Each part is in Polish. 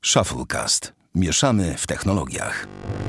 Shufflecast. Mieszamy w technologiach.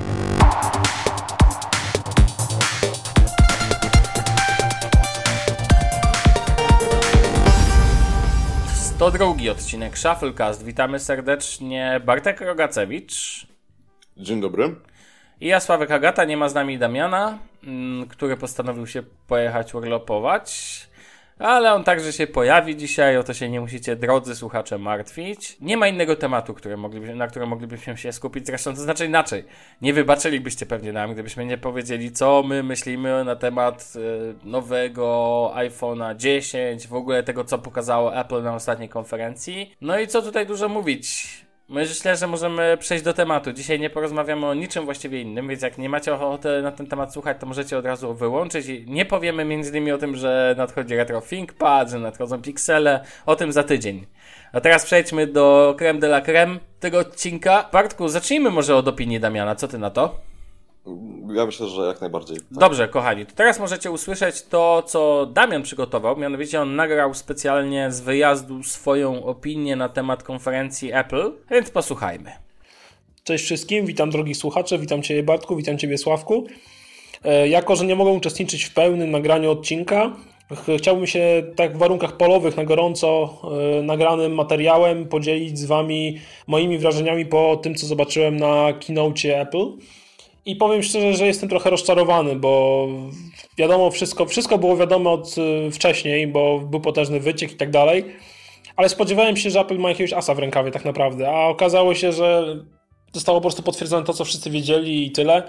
To drugi odcinek Shufflecast. Witamy serdecznie Bartek Rogacewicz. Dzień dobry. I ja, Sławek Agata. Nie ma z nami Damiana, który postanowił się pojechać urlopować. Ale on także się pojawi dzisiaj, o to się nie musicie, drodzy słuchacze, martwić. Nie ma innego tematu, na którym moglibyśmy się skupić. Zresztą, to znaczy inaczej. Nie wybaczylibyście pewnie nam, gdybyśmy nie powiedzieli, co my myślimy na temat nowego iPhone'a 10, w ogóle tego, co pokazało Apple na ostatniej konferencji. No i co tutaj dużo mówić. Myślę, że możemy przejść do tematu. Dzisiaj nie porozmawiamy o niczym właściwie innym, więc jak nie macie ochoty na ten temat słuchać, to możecie od razu wyłączyć. I nie powiemy m.in. o tym, że nadchodzi Retro ThinkPad, że nadchodzą piksele, o tym za tydzień. A teraz przejdźmy do creme de la creme tego odcinka. Bartku, zacznijmy może od opinii Damiana. Co ty na to? Ja myślę, że jak najbardziej. Tak. Dobrze, kochani, to teraz możecie usłyszeć to, co Damian przygotował. Mianowicie on nagrał specjalnie z wyjazdu swoją opinię na temat konferencji Apple, więc posłuchajmy. Cześć wszystkim, witam drogich słuchaczy, witam Ciebie Bartku, witam Ciebie Sławku. Jako, że nie mogę uczestniczyć w pełnym nagraniu odcinka, chciałbym się tak w warunkach polowych, na gorąco nagranym materiałem podzielić z Wami moimi wrażeniami po tym, co zobaczyłem na keynote'cie Apple. I powiem szczerze, że jestem trochę rozczarowany, bo wiadomo, wszystko było wiadome od wcześniej, bo był potężny wyciek i tak dalej, ale spodziewałem się, że Apple ma jakiegoś asa w rękawie tak naprawdę, a okazało się, że zostało po prostu potwierdzone to, co wszyscy wiedzieli i tyle.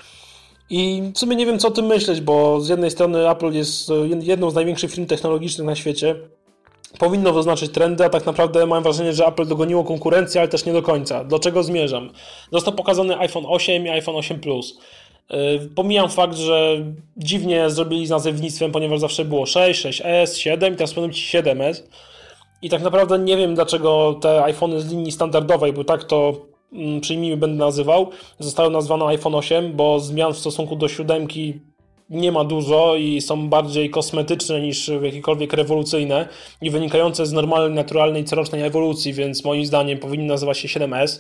I w sumie nie wiem, co o tym myśleć, bo z jednej strony Apple jest jedną z największych firm technologicznych na świecie, powinno wyznaczyć trendy, a tak naprawdę mam wrażenie, że Apple dogoniło konkurencję, ale też nie do końca. Do czego zmierzam? Został pokazany iPhone 8 i iPhone 8 Plus. Pomijam fakt, że dziwnie zrobili z nazewnictwem, ponieważ zawsze było 6, 6S, 7 i teraz powiem Ci 7S. I tak naprawdę nie wiem, dlaczego te iPhony z linii standardowej, bo tak to przyjmijmy będę nazywał, zostały nazwane iPhone 8, bo zmian w stosunku do 7 nie ma dużo i są bardziej kosmetyczne niż jakiekolwiek rewolucyjne i wynikające z normalnej, naturalnej, corocznej ewolucji, więc moim zdaniem powinny nazywać się 7S.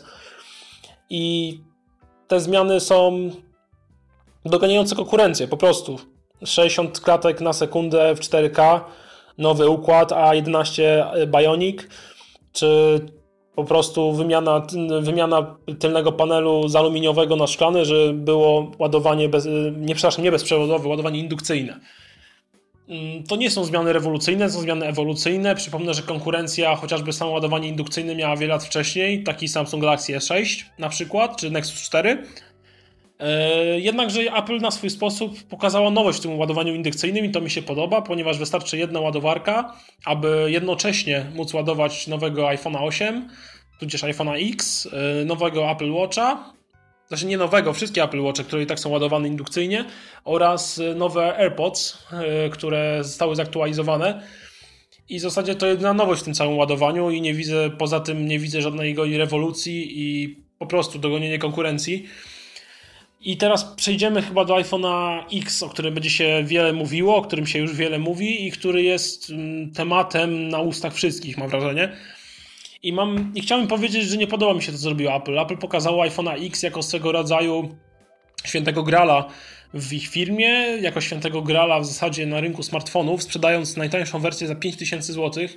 I te zmiany są doganiające konkurencję, po prostu. 60 klatek na sekundę w 4K, nowy układ A11 Bionic, czy po prostu wymiana tylnego panelu z aluminiowego na szklany, że było ładowanie nie bezprzewodowe, ładowanie indukcyjne. To nie są zmiany rewolucyjne, są zmiany ewolucyjne. Przypomnę, że konkurencja, chociażby samo ładowanie indukcyjne miała wiele lat wcześniej, taki Samsung Galaxy S6 na przykład, czy Nexus 4. Jednakże Apple na swój sposób pokazała nowość w tym ładowaniu indukcyjnym i to mi się podoba, ponieważ wystarczy jedna ładowarka, aby jednocześnie móc ładować nowego iPhone'a 8, tudzież iPhone'a X, nowego Apple Watcha, znaczy nie nowego, wszystkie Apple Watche, które i tak są ładowane indukcyjnie, oraz nowe AirPods, które zostały zaktualizowane. I w zasadzie to jedyna nowość w tym całym ładowaniu i poza tym nie widzę żadnej rewolucji i po prostu dogonienie konkurencji. I teraz przejdziemy chyba do iPhone'a X, o którym będzie się wiele mówiło, o którym się już wiele mówi i który jest tematem na ustach wszystkich, mam wrażenie. I chciałem powiedzieć, że nie podoba mi się to, co zrobiło Apple. Apple pokazało iPhone'a X jako swego rodzaju świętego grala w ich firmie, jako świętego grala w zasadzie na rynku smartfonów, sprzedając najtańszą wersję za 5000 zł,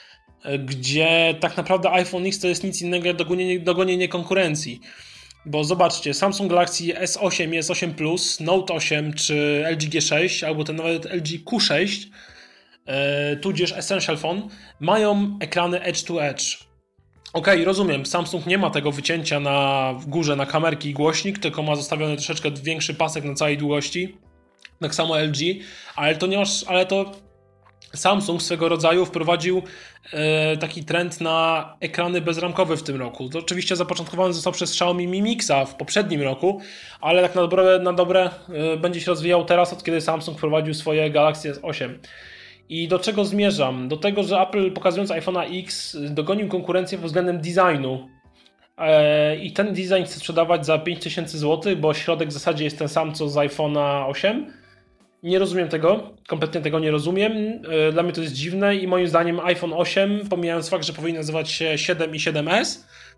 gdzie tak naprawdę iPhone X to jest nic innego jak dogonienie konkurencji. Bo zobaczcie, Samsung Galaxy S8 i S8 Plus, Note 8 czy LG G6 albo ten nawet LG Q6 tudzież Essential Phone mają ekrany Edge to Edge. Okej, rozumiem, Samsung nie ma tego wycięcia na górze na kamerki i głośnik, tylko ma zostawiony troszeczkę większy pasek na całej długości. Tak samo LG, ale to Samsung swego rodzaju wprowadził taki trend na ekrany bezramkowe w tym roku. To oczywiście zapoczątkowany został przez Xiaomi Mi Mixa w poprzednim roku, ale tak na dobre będzie się rozwijał teraz, od kiedy Samsung wprowadził swoje Galaxy S8. I do czego zmierzam? Do tego, że Apple, pokazując iPhone'a X, dogonił konkurencję pod względem designu. I ten design chce sprzedawać za 5000 zł, bo środek w zasadzie jest ten sam co z iPhone'a 8. Nie rozumiem tego, kompletnie tego nie rozumiem. Dla mnie to jest dziwne i moim zdaniem iPhone 8, pomijając fakt, że powinien nazywać się 7 i 7S,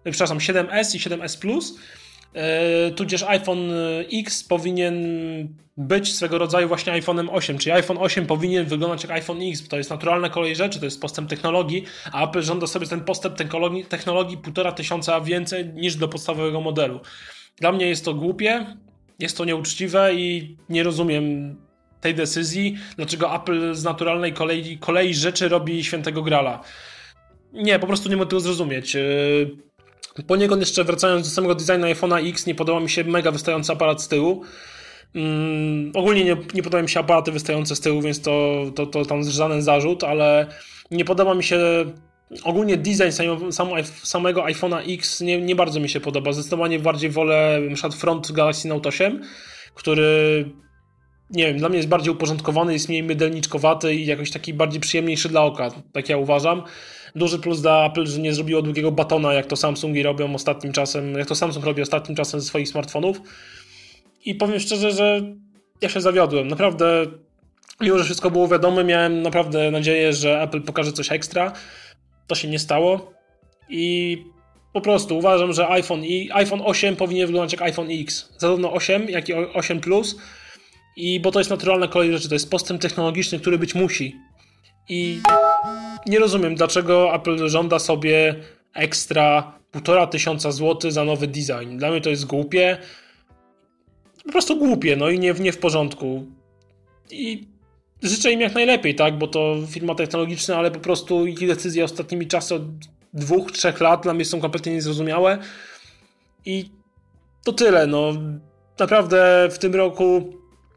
przepraszam, 7S i 7S Plus, tudzież iPhone X powinien być swego rodzaju właśnie iPhone'em 8, czyli iPhone 8 powinien wyglądać jak iPhone X, bo to jest naturalna kolej rzeczy, to jest postęp technologii, a Apple żąda sobie ten postęp technologii 1500 więcej niż do podstawowego modelu. Dla mnie jest to głupie, jest to nieuczciwe i nie rozumiem tej decyzji, dlaczego Apple z naturalnej kolei rzeczy robi świętego grala. Nie, po prostu nie mogę tego zrozumieć. Poniekąd jeszcze wracając do samego designu iPhone'a X, nie podoba mi się mega wystający aparat z tyłu. Ogólnie nie podoba mi się aparaty wystające z tyłu, więc to tam żaden zarzut, ale nie podoba mi się ogólnie design samego iPhone'a X, nie bardzo mi się podoba. Zdecydowanie bardziej wolę na przykład front Galaxy Note 8, który nie wiem, dla mnie jest bardziej uporządkowany, jest mniej mydelniczkowaty i jakoś taki bardziej przyjemniejszy dla oka, tak ja uważam. Duży plus dla Apple, że nie zrobiło długiego batona, jak to Samsung robi ostatnim czasem ze swoich smartfonów. I powiem szczerze, że ja się zawiodłem. Naprawdę, mimo że wszystko było wiadome, miałem naprawdę nadzieję, że Apple pokaże coś ekstra. To się nie stało. I po prostu uważam, że iPhone 8 powinien wyglądać jak iPhone X. Zarówno 8, jak i 8 Plus. Bo to jest naturalna kolej rzeczy. To jest postęp technologiczny, który być musi. I nie rozumiem, dlaczego Apple żąda sobie ekstra 1500 zł za nowy design. Dla mnie to jest głupie. Po prostu głupie, no i nie w porządku. I życzę im jak najlepiej, tak, bo to firma technologiczna, ale po prostu ich decyzje ostatnimi czasy od 2-3 lat dla mnie są kompletnie niezrozumiałe. I to tyle, no. Naprawdę w tym roku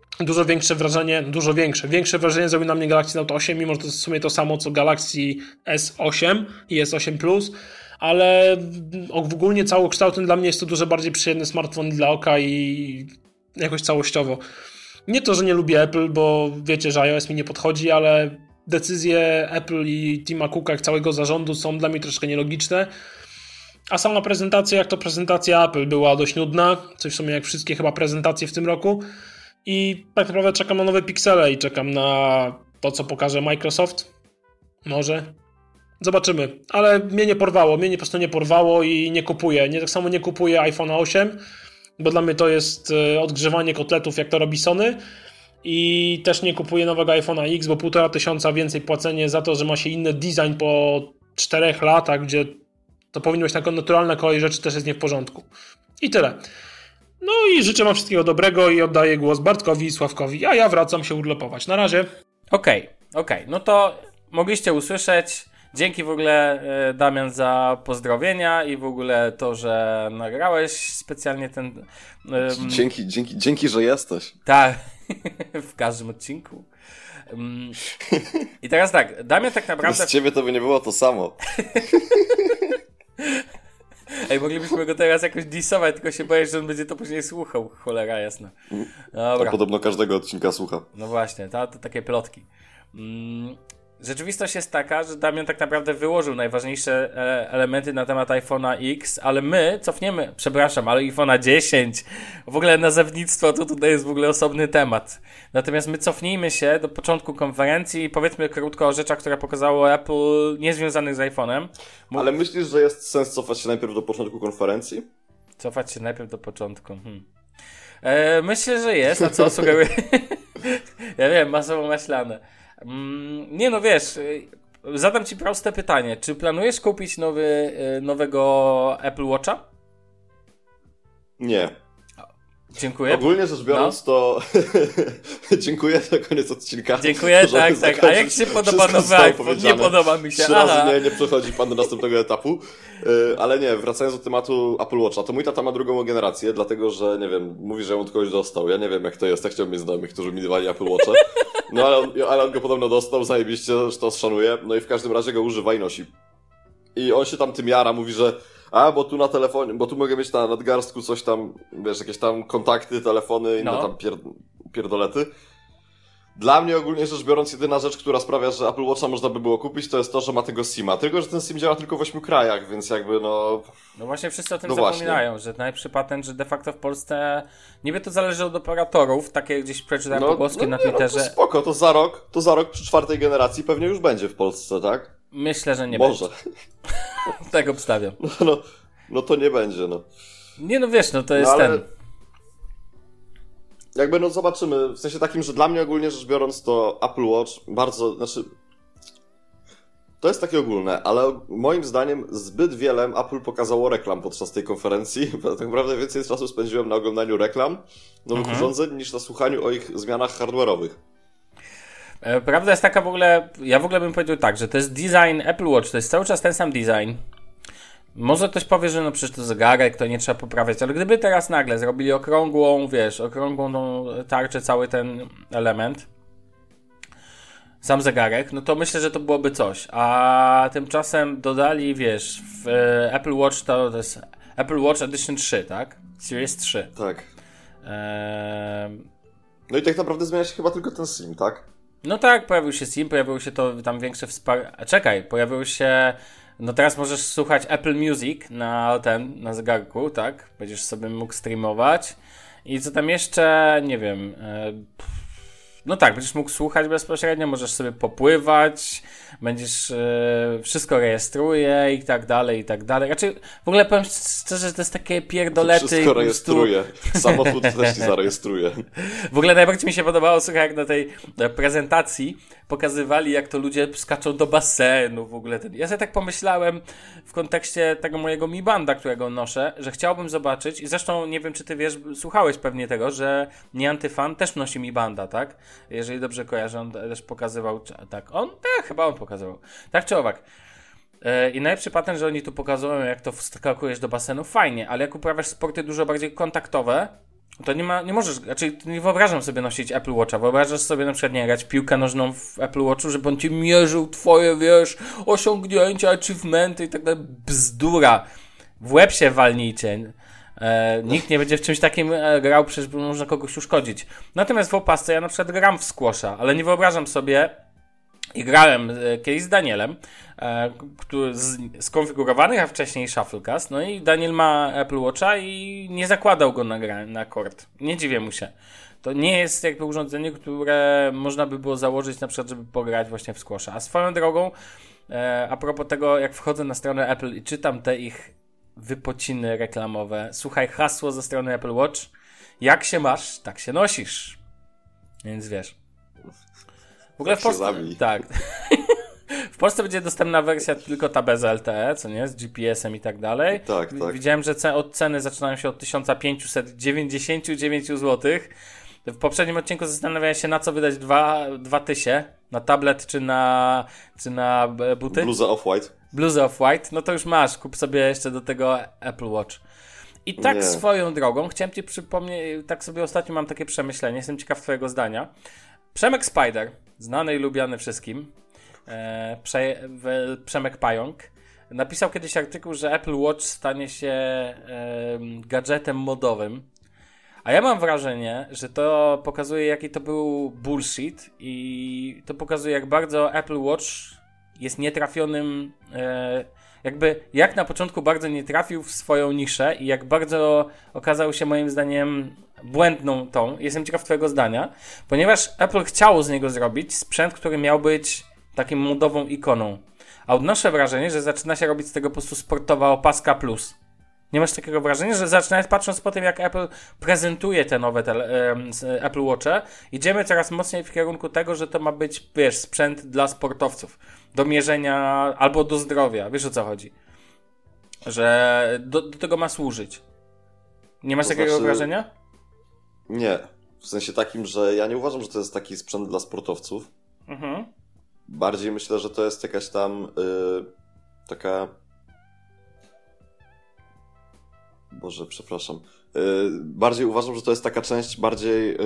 większe wrażenie zrobił na mnie Galaxy Note 8, mimo że to jest w sumie to samo co Galaxy S8 i S8 Plus, ale ogólnie całokształtem dla mnie jest to dużo bardziej przyjemny smartfon dla oka i jakoś całościowo. Nie to, że nie lubię Apple, bo wiecie, że iOS mi nie podchodzi, ale decyzje Apple i Tima Cooka, jak całego zarządu są dla mnie troszkę nielogiczne. A sama prezentacja, jak to prezentacja Apple, była dość nudna, coś w sumie jak wszystkie chyba prezentacje w tym roku. I tak naprawdę czekam na nowe piksele i czekam na to, co pokaże Microsoft. Może. Zobaczymy. Ale mnie po prostu nie porwało i nie kupuję. Tak samo nie kupuję iPhone'a 8, bo dla mnie to jest odgrzewanie kotletów, jak to robi Sony. I też nie kupuję nowego iPhone'a X, bo 1500 więcej płacenie za to, że ma się inny design po 4 latach, gdzie to powinno być taka naturalna kolej rzeczy, też jest nie w porządku. I tyle. No i życzę wam wszystkiego dobrego i oddaję głos Bartkowi i Sławkowi, a ja wracam się urlopować. Na razie. Okej. No to mogliście usłyszeć. Dzięki w ogóle, Damian, za pozdrowienia i w ogóle to, że nagrałeś specjalnie ten... Dzięki, że jesteś. Tak, w każdym odcinku. I teraz tak, Damian tak naprawdę... Bez ciebie to by nie było to samo. Ej, moglibyśmy go teraz jakoś dissować, tylko się boję, że on będzie to później słuchał. Cholera jasna. Dobra. To podobno każdego odcinka słucha. No właśnie, to takie plotki. Rzeczywistość jest taka, że Damian tak naprawdę wyłożył najważniejsze elementy na temat iPhone'a X, ale my cofniemy, ale iPhone'a 10, w ogóle nazewnictwo to tutaj jest w ogóle osobny temat. Natomiast my cofnijmy się do początku konferencji i powiedzmy krótko o rzeczach, które pokazało Apple niezwiązanych z iPhone'em. Ale myślisz, że jest sens cofać się najpierw do początku konferencji? Cofać się najpierw do początku. Myślę, że jest, a co sugeruje? Ja wiem, masowo maślane. Nie no, wiesz, zadam ci proste pytanie. Czy planujesz kupić nowego Apple Watcha? Nie. Dziękuję. Ogólnie rzecz biorąc, to dziękuję za koniec odcinka. Dziękuję, tak. A jak się podoba nowy iPhone? Nie podoba mi się. 3 razy nie przechodzi pan do następnego etapu. Ale nie, wracając do tematu Apple Watcha, to mój tata ma drugą generację, dlatego że, nie wiem, mówi, że on kogoś dostał. Ja nie wiem, jak to jest. Ja chciałbym mieć znajomych, którzy mi dawali Apple Watcha. No ale on go podobno dostał, zajebiście, że to szanuję. No i w każdym razie go używa i nosi. I on się tam tym jara, mówi, że bo tu na telefonie, bo tu mogę mieć na nadgarstku coś tam, wiesz, jakieś tam kontakty, telefony, inne tam pierdolety. Dla mnie ogólnie rzecz biorąc, jedyna rzecz, która sprawia, że Apple Watcha można by było kupić, to jest to, że ma tego SIM-a. Tylko, że ten SIM działa tylko w 8 krajach, więc jakby No właśnie wszyscy o tym zapominają, że najlepszy patent, że de facto w Polsce niby to zależy od operatorów, takie gdzieś przeczytałem pogłoski na Twitterze. To spoko, to za rok przy 4. generacji pewnie już będzie w Polsce, tak? Myślę, że nie może. będzie. Tak obstawiam. No to nie będzie, no. Nie, no wiesz, no to jest ale... ten... Jakby, no zobaczymy, w sensie takim, że dla mnie ogólnie rzecz biorąc to Apple Watch bardzo, znaczy... To jest takie ogólne, ale moim zdaniem zbyt wiele Apple pokazało reklam podczas tej konferencji. Tak naprawdę więcej czasu spędziłem na oglądaniu reklam nowych urządzeń niż na słuchaniu o ich zmianach hardware'owych. Prawda jest taka w ogóle, ja w ogóle bym powiedział tak, że to jest design Apple Watch, to jest cały czas ten sam design. Może ktoś powie, że no przecież to zegarek, to nie trzeba poprawiać, ale gdyby teraz nagle zrobili okrągłą, wiesz, okrągłą tą tarczę, cały ten element, sam zegarek, no to myślę, że to byłoby coś. A tymczasem dodali, wiesz, w Apple Watch to jest Apple Watch Edition 3, tak? Series 3. Tak. No i tak naprawdę zmienia się chyba tylko ten SIM, tak? No tak, pojawił się SIM, pojawiło się to tam większe wsparcie. Czekaj, pojawiło się... No teraz możesz słuchać Apple Music na zegarku, tak? Będziesz sobie mógł streamować. I co tam jeszcze? Nie wiem... No tak, będziesz mógł słuchać bezpośrednio, możesz sobie popływać, będziesz, wszystko rejestruje i tak dalej, i tak dalej. Raczej w ogóle powiem szczerze, że to jest takie pierdolety. Wszystko rejestruje. Samochód też ci zarejestruje. W ogóle najbardziej mi się podobało, słuchaj, jak na tej prezentacji pokazywali, jak to ludzie skaczą do basenu, w ogóle. Ja sobie tak pomyślałem w kontekście tego mojego Mi Banda, którego noszę, że chciałbym zobaczyć, i zresztą nie wiem, czy ty wiesz, słuchałeś pewnie tego, że Niantyfan też nosi Mi Banda, tak? Jeżeli dobrze kojarzę, on też pokazywał, tak, tak, chyba on pokazywał. Tak czy owak. I najlepszy patent, że oni tu pokazują, jak to wskakujesz do basenu, fajnie, ale jak uprawiasz sporty dużo bardziej kontaktowe, to nie możesz, raczej nie wyobrażam sobie nosić Apple Watcha, wyobrażasz sobie na przykład, nie grać w piłkę nożną w Apple Watchu, żeby on ci mierzył twoje, wiesz, osiągnięcia, achievementy i tak dalej, bzdura, w łeb się walnijcie. Nikt nie będzie w czymś takim grał, przecież można kogoś uszkodzić. Natomiast w opasce ja na przykład gram w squasha, ale nie wyobrażam sobie, i grałem kiedyś z Danielem, który skonfigurowany, a wcześniej Shufflecast, no i Daniel ma Apple Watcha i nie zakładał go na kord. Nie dziwię mu się. To nie jest jakby urządzenie, które można by było założyć na przykład, żeby pograć właśnie w squasha. A swoją drogą, a propos tego, jak wchodzę na stronę Apple i czytam te ich wypociny reklamowe, słuchaj, hasło ze strony Apple Watch: jak się masz, tak się nosisz. Więc wiesz. W ogóle w Polsce... Tak. W Polsce będzie dostępna wersja tylko ta bez LTE, co nie? Z GPS-em i tak dalej. Tak. Widziałem, że ceny zaczynają się od 1599 zł. W poprzednim odcinku zastanawiałem się, na co wydać 2000. Na tablet czy na buty? Bluzę Off-White. Bluzę Off-White. No to już masz. Kup sobie jeszcze do tego Apple Watch. I tak swoją drogą chciałem ci przypomnieć, tak sobie ostatnio mam takie przemyślenie, jestem ciekaw twojego zdania. Przemek Spider, znany i lubiany wszystkim, Przemek Pająk, napisał kiedyś artykuł, że Apple Watch stanie się gadżetem modowym. A ja mam wrażenie, że to pokazuje, jaki to był bullshit, i to pokazuje, jak bardzo Apple Watch jest nietrafionym, jak na początku bardzo nie trafił w swoją niszę i jak bardzo okazał się moim zdaniem błędną tą. Jestem ciekaw twojego zdania, ponieważ Apple chciało z niego zrobić sprzęt, który miał być takim modową ikoną. A odnoszę wrażenie, że zaczyna się robić z tego po prostu sportowa opaska plus. Nie masz takiego wrażenia, że zaczynając, patrząc po tym, jak Apple prezentuje te nowe Apple Watche, idziemy coraz mocniej w kierunku tego, że to ma być, wiesz, sprzęt dla sportowców. Do mierzenia albo do zdrowia. Wiesz, o co chodzi? Że do tego ma służyć. Nie masz takiego wrażenia? Nie. W sensie takim, że ja nie uważam, że to jest taki sprzęt dla sportowców. Mhm. Bardziej myślę, że to jest jakaś tam taka... Boże, przepraszam. Bardziej uważam, że to jest taka część bardziej...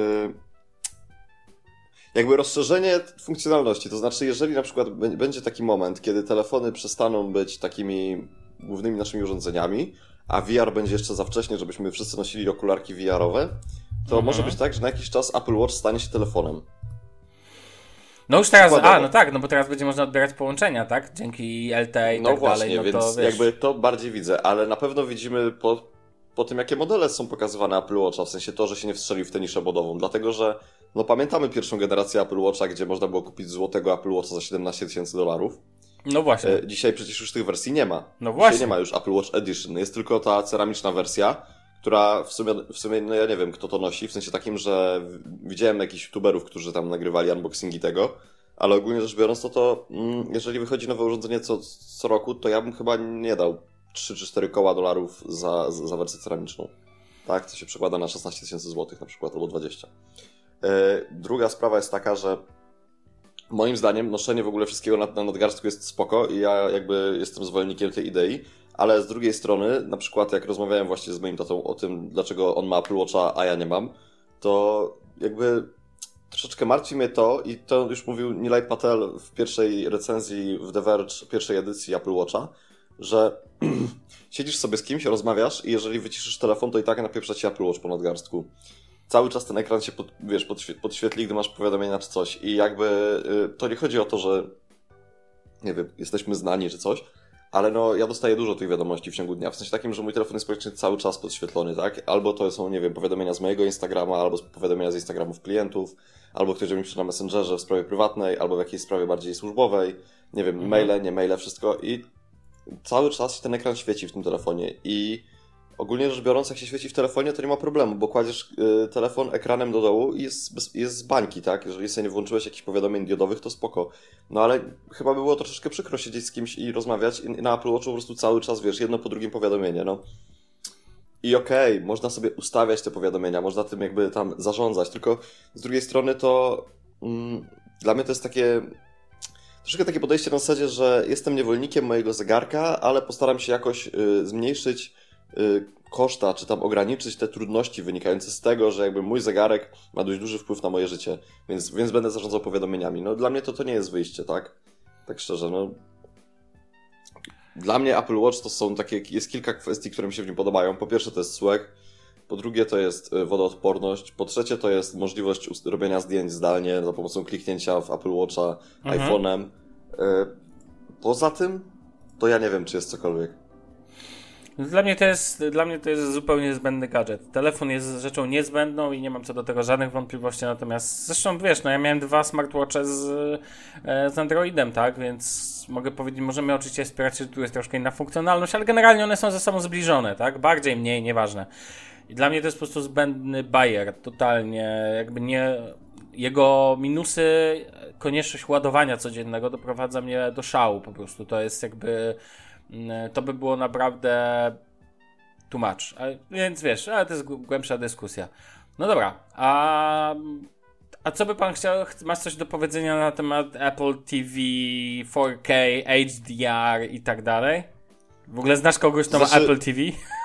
jakby rozszerzenie funkcjonalności. To znaczy, jeżeli na przykład będzie taki moment, kiedy telefony przestaną być takimi głównymi naszymi urządzeniami, a VR będzie jeszcze za wcześnie, żebyśmy wszyscy nosili okularki VR-owe, to może być tak, że na jakiś czas Apple Watch stanie się telefonem. No już teraz, no tak, no bo teraz będzie można odbierać połączenia, tak? Dzięki LTE i tak właśnie, dalej. No więc to wiesz... jakby to bardziej widzę, ale na pewno widzimy po tym, jakie modele są pokazywane Apple Watcha, w sensie to, że się nie wstrzelił w tę niszę modową, dlatego że no pamiętamy pierwszą generację Apple Watcha, gdzie można było kupić złotego Apple Watcha za $17,000. No właśnie. Dzisiaj przecież już tych wersji nie ma. No właśnie. Dzisiaj nie ma już Apple Watch Edition. Jest tylko ta ceramiczna wersja, która w sumie, no ja nie wiem, kto to nosi, w sensie takim, że widziałem jakichś youtuberów, którzy tam nagrywali unboxingi tego, ale ogólnie rzecz biorąc, jeżeli wychodzi nowe urządzenie co roku, to ja bym chyba nie dał 3 czy 4 koła dolarów za wersję ceramiczną. Tak, to się przekłada na 16 000 złotych na przykład, albo 20. Druga sprawa jest taka, że moim zdaniem noszenie w ogóle wszystkiego na nadgarstku jest spoko i ja jakby jestem zwolennikiem tej idei, ale z drugiej strony, na przykład jak rozmawiałem właśnie z moim tatą o tym, dlaczego on ma Apple Watcha, a ja nie mam, to jakby troszeczkę martwi mnie to i to już mówił Nilay Patel w pierwszej recenzji w The Verge, pierwszej edycji Apple Watcha, że siedzisz sobie z kimś, rozmawiasz i jeżeli wyciszysz telefon, to i tak napieprza ci Apple Watch po nadgarstku. Cały czas ten ekran się podświetli, gdy masz powiadomienia czy coś i jakby to nie chodzi o to, że nie wiem, jesteśmy znani czy coś, ale no ja dostaję dużo tych wiadomości w ciągu dnia, w sensie takim, że mój telefon jest praktycznie cały czas podświetlony, tak? Albo to są, nie wiem, powiadomienia z mojego Instagrama, albo powiadomienia z Instagramów klientów, albo ktoś do mnie pisze na Messengerze w sprawie prywatnej, albo w jakiejś sprawie bardziej służbowej, nie wiem, maile, nie maile, wszystko i cały czas się ten ekran świeci w tym telefonie i ogólnie rzecz biorąc, jak się świeci w telefonie, to nie ma problemu, bo kładziesz telefon ekranem do dołu i jest z bańki, tak? Jeżeli sobie nie włączyłeś jakichś powiadomień diodowych, to spoko. No ale chyba by było troszeczkę przykro siedzieć z kimś i rozmawiać i na Apple Watchu po prostu cały czas, wiesz, jedno po drugim powiadomienie, no. I okej, można sobie ustawiać te powiadomienia, można tym jakby tam zarządzać, tylko z drugiej strony to dla mnie to jest troszkę takie podejście na zasadzie, że jestem niewolnikiem mojego zegarka, ale postaram się jakoś zmniejszyć koszta, czy tam ograniczyć te trudności wynikające z tego, że jakby mój zegarek ma dość duży wpływ na moje życie, więc będę zarządzał powiadomieniami. No dla mnie to nie jest wyjście, tak? Tak szczerze, no. Dla mnie Apple Watch to są jest kilka kwestii, które mi się w nim podobają. Po pierwsze to jest słuch, po drugie to jest wodoodporność, po trzecie to jest możliwość robienia zdjęć zdalnie za pomocą kliknięcia w Apple Watcha iPhone'em. Poza tym to ja nie wiem, czy jest cokolwiek. Dla mnie to jest zupełnie zbędny gadżet. Telefon jest rzeczą niezbędną i nie mam co do tego żadnych wątpliwości, natomiast zresztą wiesz, no ja miałem 2 smartwatche z Androidem, tak, więc mogę powiedzieć, możemy oczywiście wspierać się, że tu jest troszkę inna funkcjonalność, ale generalnie one są ze sobą zbliżone, tak, bardziej, mniej, nieważne. I dla mnie to jest po prostu zbędny bajer, totalnie, jakby nie... Jego minusy, konieczność ładowania codziennego doprowadza mnie do szału po prostu, to jest jakby... To by było naprawdę too much. Więc wiesz, ale to jest głębsza dyskusja. No dobra, a co by pan chciał? Masz coś do powiedzenia na temat Apple TV, 4K, HDR i tak dalej? W ogóle znasz kogoś, kto ma Apple TV?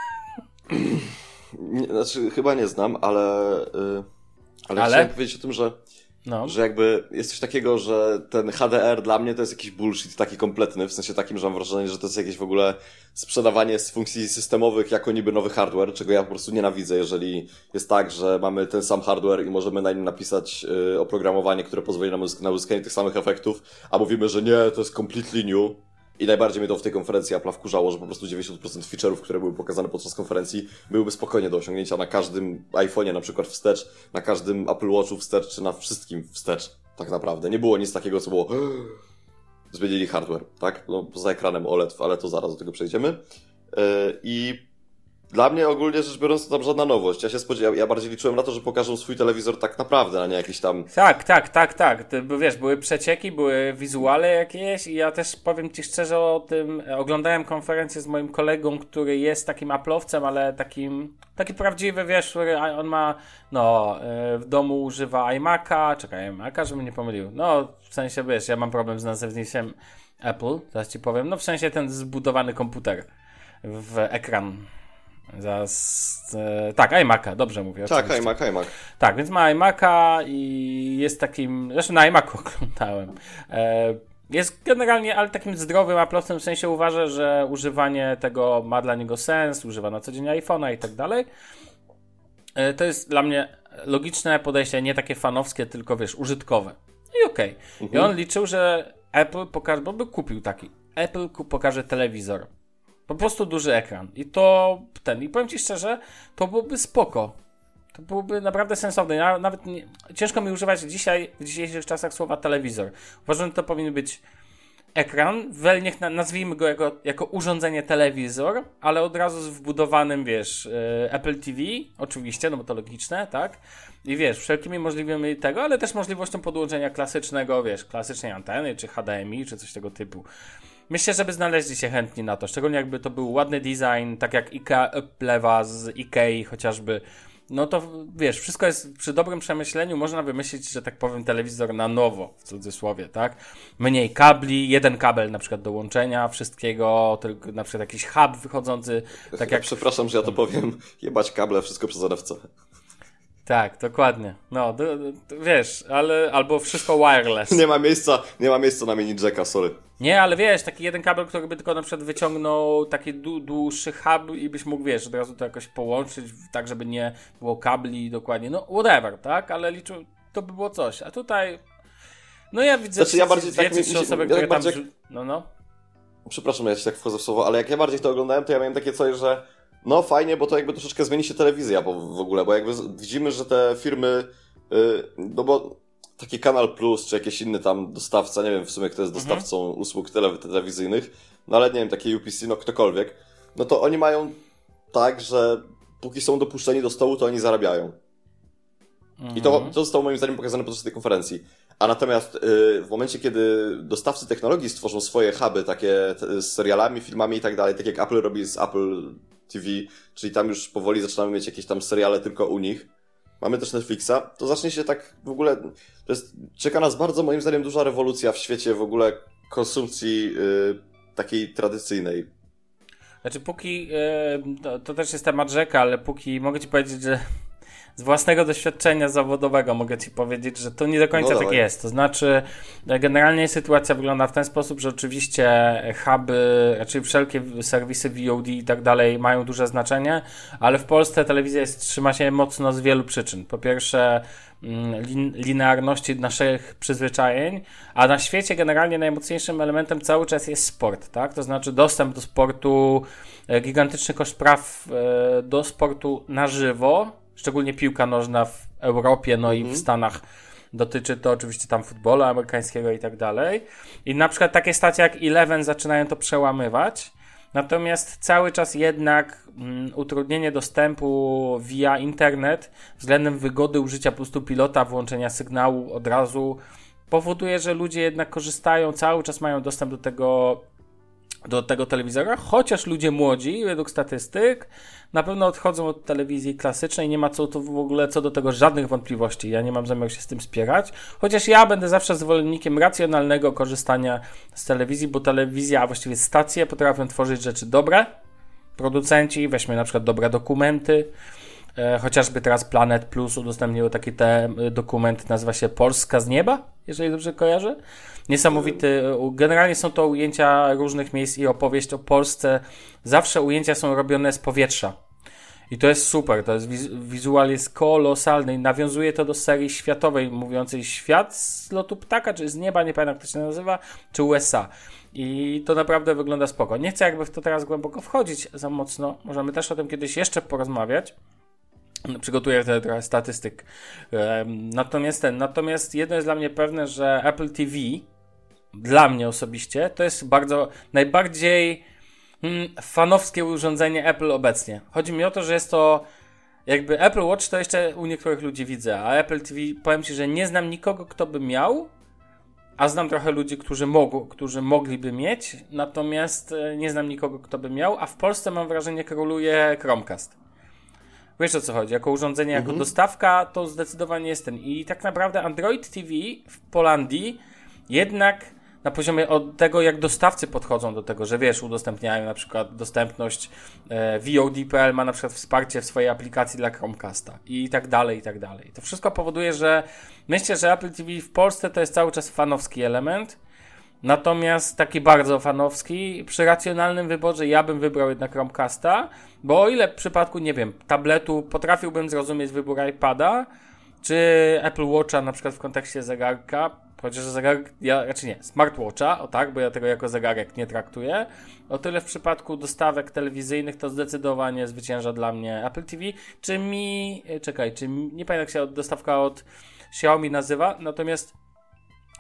Chyba nie znam, ale chciałem powiedzieć o tym, że jakby jest coś takiego, że ten HDR dla mnie to jest jakiś bullshit taki kompletny, w sensie takim, że mam wrażenie, że to jest jakieś w ogóle sprzedawanie z funkcji systemowych jako niby nowy hardware, czego ja po prostu nienawidzę, jeżeli jest tak, że mamy ten sam hardware i możemy na nim napisać oprogramowanie, które pozwoli nam na uzyskanie tych samych efektów, a mówimy, że nie, to jest completely new. I najbardziej mnie to w tej konferencji Apple'a wkurzało, że po prostu 90% feature'ów, które były pokazane podczas konferencji, byłyby spokojnie do osiągnięcia na każdym iPhone'ie na przykład wstecz, na każdym Apple Watchu wstecz, czy na wszystkim wstecz, tak naprawdę. Nie było nic takiego, co było zmienili hardware, tak? No, poza ekranem OLED, ale to zaraz do tego przejdziemy. I dla mnie ogólnie rzecz biorąc to tam żadna nowość. Ja bardziej liczyłem na to, że pokażą swój telewizor tak naprawdę, a nie jakiś tam... Tak. Bo wiesz, były przecieki, były wizuale jakieś i ja też powiem ci szczerze o tym, oglądałem konferencję z moim kolegą, który jest takim Apple'owcem, ale taki prawdziwy, wiesz, który on ma, w domu używa iMac'a, żebym nie pomylił. No, w sensie, wiesz, ja mam problem z nazewnictwem Apple, teraz ci powiem, w sensie ten zbudowany komputer w ekran. Tak, iMac'a, dobrze mówię. Tak, oczywiście. iMac. Tak, więc ma iMac'a i jest takim, zresztą na iMac'u oglądałem. Jest generalnie, ale takim zdrowym Apple'owcem, w sensie uważa, że używanie tego ma dla niego sens, używa na co dzień iPhone'a i tak dalej. To jest dla mnie logiczne podejście, nie takie fanowskie, tylko wiesz, użytkowe. I okej. I on liczył, że Apple pokaże, bo by kupił taki. Apple pokaże telewizor. Po prostu duży ekran. I I powiem ci szczerze, to byłoby spoko. To byłoby naprawdę sensowne. Nawet ciężko mi używać dzisiaj, w dzisiejszych czasach słowa telewizor. Uważam, że to powinien być ekran, niech nazwijmy go jako urządzenie telewizor, ale od razu z wbudowanym, wiesz, Apple TV, oczywiście, no bo to logiczne, tak? I wiesz, wszelkimi możliwymi tego, ale też możliwością podłączenia klasycznego, wiesz, klasycznej anteny, czy HDMI, czy coś tego typu. Myślę, żeby znaleźli się chętni na to, szczególnie jakby to był ładny design, tak jak Apple'ewa z Ikei chociażby. No to wiesz, wszystko jest przy dobrym przemyśleniu, można wymyślić, że tak powiem, telewizor na nowo, w cudzysłowie, tak? Mniej kabli, jeden kabel na przykład do łączenia wszystkiego, tylko na przykład jakiś hub wychodzący, tak jak... Przepraszam, że ja to powiem, jebać kable, wszystko przez NFC. Tak, dokładnie. No, wiesz, ale albo wszystko wireless. Nie ma miejsca na mini jacka, sorry. Nie, ale wiesz, taki jeden kabel, który by tylko na przykład wyciągnął taki dłuższy hub i byś mógł, wiesz, od razu to jakoś połączyć, tak żeby nie było kabli dokładnie, no whatever, tak? Ale liczę, to by było coś. A tutaj, no ja widzę, znaczy, ja bardziej tak osoby, które tam... No. Przepraszam, ja ci tak wchodzę w słowo, ale jak ja bardziej to oglądałem, to ja miałem takie coś, że no fajnie, bo to jakby troszeczkę zmieni się telewizja w ogóle, bo jakby widzimy, że te firmy, no bo taki Kanal Plus, czy jakiś inny tam dostawca, nie wiem w sumie kto jest dostawcą usług telewizyjnych, no ale nie wiem, takie UPC, no ktokolwiek, no to oni mają tak, że póki są dopuszczeni do stołu, to oni zarabiają. I to zostało moim zdaniem pokazane podczas tej konferencji. A natomiast w momencie, kiedy dostawcy technologii stworzą swoje huby, takie z serialami, filmami i tak dalej, tak jak Apple robi z Apple TV, czyli tam już powoli zaczynamy mieć jakieś tam seriale tylko u nich, mamy też Netflixa, to zacznie się tak w ogóle, czeka nas bardzo moim zdaniem duża rewolucja w świecie w ogóle konsumpcji takiej tradycyjnej. Znaczy póki, to też jest temat rzeka, ale póki mogę ci powiedzieć, że z własnego doświadczenia zawodowego mogę ci powiedzieć, że to nie do końca tak jest. To znaczy, generalnie sytuacja wygląda w ten sposób, że oczywiście huby, raczej wszelkie serwisy VOD i tak dalej mają duże znaczenie, ale w Polsce telewizja trzyma się mocno z wielu przyczyn. Po pierwsze, linearności naszych przyzwyczajeń, a na świecie generalnie najmocniejszym elementem cały czas jest sport, tak? To znaczy dostęp do sportu, gigantyczny koszt praw do sportu na żywo, szczególnie piłka nożna w Europie, no i w Stanach dotyczy to oczywiście tam futbolu amerykańskiego i tak dalej. I na przykład takie stacje jak Eleven zaczynają to przełamywać, natomiast cały czas jednak utrudnienie dostępu via internet względem wygody użycia po prostu pilota, włączenia sygnału od razu powoduje, że ludzie jednak korzystają, cały czas mają dostęp do tego telewizora, chociaż ludzie młodzi, według statystyk, na pewno odchodzą od telewizji klasycznej, nie ma co do tego żadnych wątpliwości, ja nie mam zamiaru się z tym spierać, chociaż ja będę zawsze zwolennikiem racjonalnego korzystania z telewizji, bo telewizja, a właściwie stacje potrafią tworzyć rzeczy dobre, producenci, weźmy na przykład dobre dokumenty, chociażby teraz Planet Plus udostępnił taki dokument, nazywa się Polska z nieba, jeżeli dobrze kojarzę. Niesamowity, generalnie są to ujęcia różnych miejsc i opowieść o Polsce. Zawsze ujęcia są robione z powietrza. I to jest super, to jest wizual jest kolosalny i nawiązuje to do serii światowej mówiącej świat z lotu ptaka, czy z nieba, nie pamiętam jak to się nazywa, czy USA. I to naprawdę wygląda spoko. Nie chcę jakby w to teraz głęboko wchodzić za mocno, możemy też o tym kiedyś jeszcze porozmawiać. Przygotuję trochę statystyk. Natomiast jedno jest dla mnie pewne, że Apple TV dla mnie osobiście to jest najbardziej fanowskie urządzenie Apple obecnie. Chodzi mi o to, że jest to jakby Apple Watch to jeszcze u niektórych ludzi widzę, a Apple TV powiem ci, że nie znam nikogo, kto by miał, a znam trochę ludzi, którzy mogliby mieć, natomiast nie znam nikogo, kto by miał, a w Polsce mam wrażenie króluje Chromecast. Wiesz o co chodzi, jako urządzenie, jako dostawka to zdecydowanie jest ten. I tak naprawdę Android TV w Polandii jednak na poziomie od tego, jak dostawcy podchodzą do tego, że wiesz, udostępniają na przykład dostępność VOD.pl ma na przykład wsparcie w swojej aplikacji dla Chromecasta i tak dalej, i tak dalej. To wszystko powoduje, że myślę, że Apple TV w Polsce to jest cały czas fanowski element, natomiast taki bardzo fanowski, przy racjonalnym wyborze ja bym wybrał jednak Chromecasta, bo o ile w przypadku, nie wiem, tabletu potrafiłbym zrozumieć wybór iPada, czy Apple Watcha na przykład w kontekście zegarka, chociaż zegarek, ja raczej nie, smartwatcha, o tak, bo ja tego jako zegarek nie traktuję, o tyle w przypadku dostawek telewizyjnych to zdecydowanie zwycięża dla mnie Apple TV, nie pamiętam jak się dostawka od Xiaomi nazywa, natomiast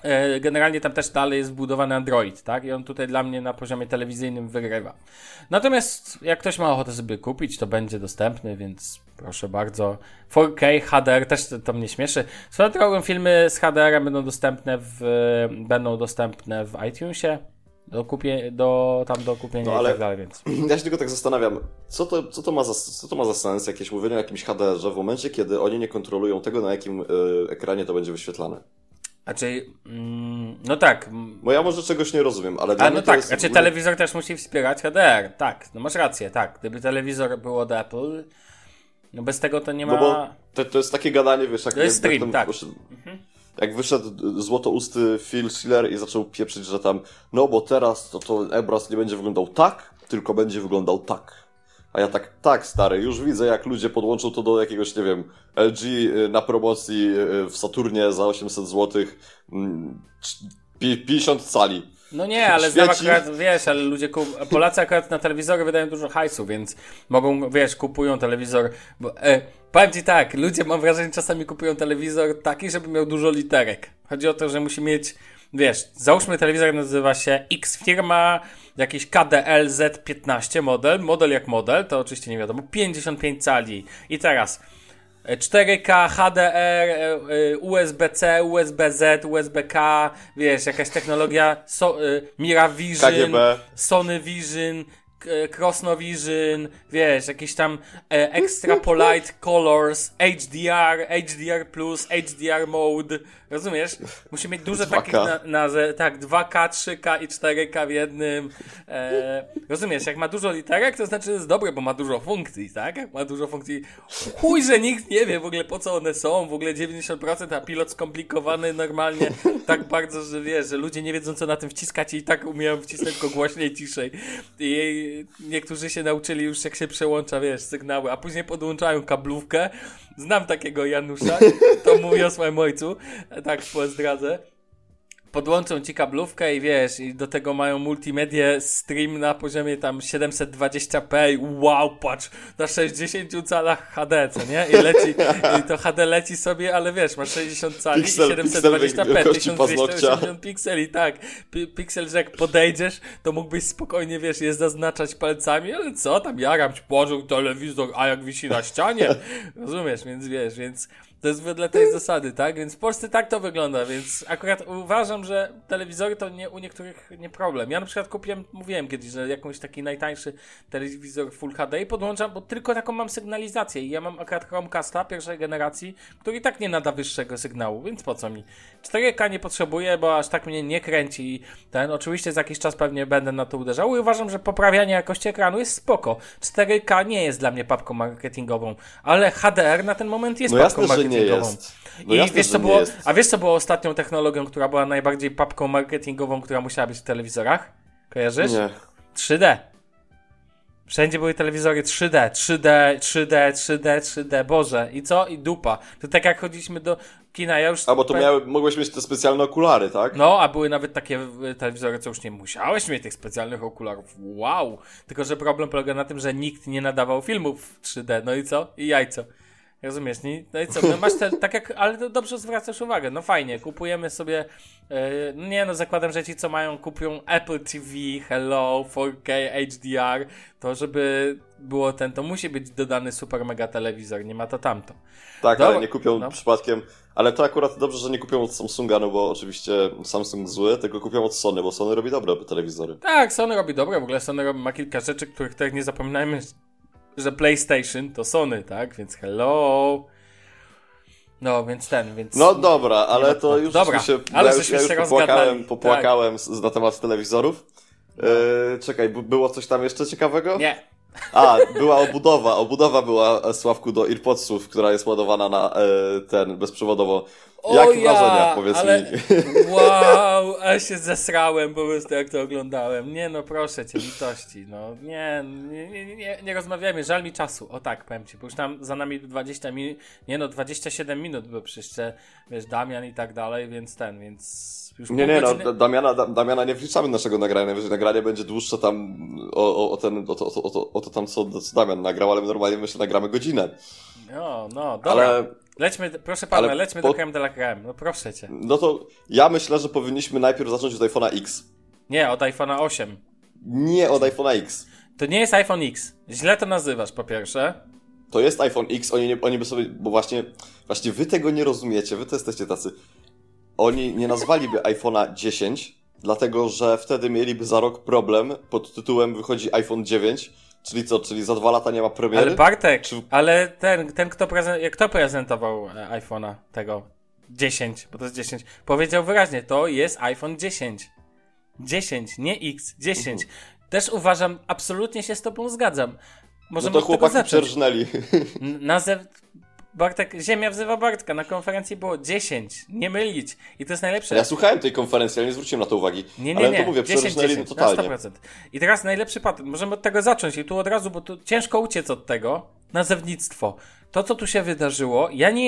generalnie tam też dalej jest wbudowany Android, tak? I on tutaj dla mnie na poziomie telewizyjnym wygrywa. Natomiast jak ktoś ma ochotę sobie kupić, to będzie dostępny, więc proszę bardzo. 4K, HDR też to mnie śmieszy. Swoją drogą filmy z HDR-em będą dostępne w iTunesie. Do kupienia ale i tak dalej, więc. Ja się tylko tak zastanawiam, co to ma za sens, jakieś mówienie o jakimś HDR-ze w momencie, kiedy oni nie kontrolują tego, na jakim ekranie to będzie wyświetlane. Znaczy, no tak. Bo ja może czegoś nie rozumiem, ale dla mnie to tak, jest... znaczy telewizor też musi wspierać HDR, tak, no masz rację, tak. Gdyby telewizor był od Apple, no bez tego to nie ma... No bo to jest takie gadanie, wiesz, jak... To jest stream, tak. Jak wyszedł złotousty Phil Schiller i zaczął pieprzyć, że tam, no bo teraz to obraz nie będzie wyglądał tak, tylko będzie wyglądał tak. A ja tak stary, już widzę jak ludzie podłączą to do jakiegoś, nie wiem, LG na promocji w Saturnie za 800 zł, 50 cali. No nie, ale znam akurat, wiesz, ale Polacy akurat na telewizory wydają dużo hajsu, więc mogą, wiesz, kupują telewizor, bo, powiem ci tak, ludzie mam wrażenie czasami kupują telewizor taki, żeby miał dużo literek. Chodzi o to, że musi mieć, wiesz, załóżmy telewizor nazywa się X firma, jakiś KDL Z15 model jak model, to oczywiście nie wiadomo, 55 cali i teraz 4K, HDR, USB-C, USB-Z, USB-K, wiesz, jakaś technologia, Miravision, KGB. Sony Vision, Crossnovision, wiesz, jakieś tam extra polite colors, HDR+, HDR mode, rozumiesz? Musi mieć dużo 2K. takich tak, 2K, 3K i 4K w jednym. Rozumiesz, jak ma dużo literek, to znaczy, że jest dobre, bo ma dużo funkcji, tak? Jak ma dużo funkcji, chuj, że nikt nie wie w ogóle po co one są, w ogóle 90%, a pilot skomplikowany normalnie tak bardzo, że wiesz, że ludzie nie wiedzą co na tym wciskać i tak umieją wcisnąć go głośniej, ciszej. I niektórzy się nauczyli już jak się przełącza, wiesz, sygnały, a później podłączają kablówkę. Znam takiego Janusza, to mówię o swoim ojcu, tak pozdradzę. Podłączą ci kablówkę i wiesz, i do tego mają multimedię stream na poziomie tam 720p i wow, patrz, na 60 calach HD, co nie? I to HD leci sobie, ale wiesz, masz 60 cali i 720p, 1280 pikseli, tak. Piksel, że jak podejdziesz, to mógłbyś spokojnie, wiesz, je zaznaczać palcami, ale co tam, jaram ci położył telewizor, a jak wisi na ścianie, rozumiesz, więc wiesz, więc to jest wedle tej zasady, tak? Więc w Polsce tak to wygląda, więc akurat uważam, że telewizory to u niektórych nie problem. Ja na przykład mówiłem kiedyś, że jakąś taki najtańszy telewizor Full HD i podłączam, bo tylko taką mam sygnalizację i ja mam akurat Chromecasta pierwszej generacji, który i tak nie nada wyższego sygnału, więc po co mi? 4K nie potrzebuję, bo aż tak mnie nie kręci oczywiście za jakiś czas pewnie będę na to uderzał i uważam, że poprawianie jakości ekranu jest spoko. 4K nie jest dla mnie papką marketingową, ale HDR na ten moment jest papką marketingową. Nie jest. No I jasne, wiesz, że nie jest. A wiesz, co było ostatnią technologią, która była najbardziej papką marketingową, która musiała być w telewizorach? Kojarzysz? Nie. 3D. Wszędzie były telewizory 3D, Boże. I co? I dupa. To tak jak chodziliśmy do kina, ja już... A bo to mogłeś mieć te specjalne okulary, tak? No, a były nawet takie telewizory, co już nie musiałeś mieć tych specjalnych okularów. Wow! Tylko, że problem polega na tym, że nikt nie nadawał filmów w 3D. No i co? I jajco. Rozumiesz, nie? No i co? No masz tak jak, ale to dobrze zwracasz uwagę. No fajnie, kupujemy sobie, zakładam, że ci co mają, kupią Apple TV, hello, 4K, HDR, to żeby było to musi być dodany super mega telewizor, nie ma to tamto. Tak, ale nie kupią przypadkiem, ale to akurat dobrze, że nie kupią od Samsunga, no bo oczywiście Samsung zły, tylko kupią od Sony, bo Sony robi dobre telewizory. Tak, Sony robi dobre, w ogóle Sony ma kilka rzeczy, których tak nie zapominajmy, że PlayStation to Sony, tak? Więc hello. No, więc No dobra, ale to już dobra, się... Ale ja już popłakałem tak. na temat telewizorów. Czekaj, było coś tam jeszcze ciekawego? Nie. A, była obudowa. Obudowa była, Sławku, do AirPodsów, która jest ładowana na bezprzewodowo. Jak wrażenia, powiedz mi? Wow, ale się zesrałem po prostu jak to oglądałem. Nie no, proszę cię, litości. No, nie rozmawiajmy, żal mi czasu. O tak, powiem ci, bo już tam za nami 20 minut, 27 minut, bo przecież wiesz, Damian i tak dalej, więc już no, Damiana nie wliczamy naszego nagrania. Najwyżej nagranie będzie dłuższe tam o to tam, co Damian nagrał, ale my normalnie nagramy godzinę. No, dobra. Ale... Lećmy, proszę pana, Ale lećmy do crème de la crème. No proszę cię. No to ja myślę, że powinniśmy najpierw zacząć od iPhone'a X. Nie, od iPhone'a 8. Nie od iPhone'a X. To nie jest iPhone X. Źle to nazywasz, po pierwsze. To jest iPhone X, oni by sobie, bo właśnie wy tego nie rozumiecie, wy to jesteście tacy. Oni nie nazwaliby iPhone'a 10, dlatego że wtedy mieliby za rok problem pod tytułem wychodzi iPhone 9, czyli co, czyli za 2 lata nie ma premiery? Ale Bartek, ale kto prezentował iPhone'a tego 10, bo to jest 10, powiedział wyraźnie, to jest iPhone 10. 10, nie X, 10. Też uważam, absolutnie się z tobą zgadzam. Możemy no to chłopaki zacząć. przerżnęli. Bartek, Ziemia wzywa Bartka, na konferencji było 10, nie mylić. I to jest najlepsze. Ja słuchałem tej konferencji, ale nie zwróciłem na to uwagi. Nie. Ale to mówię, 10, przerżnęli no totalnie. Na 100%. I teraz najlepszy patent, możemy od tego zacząć i tu od razu, bo tu ciężko uciec od tego, nazewnictwo. To, co tu się wydarzyło,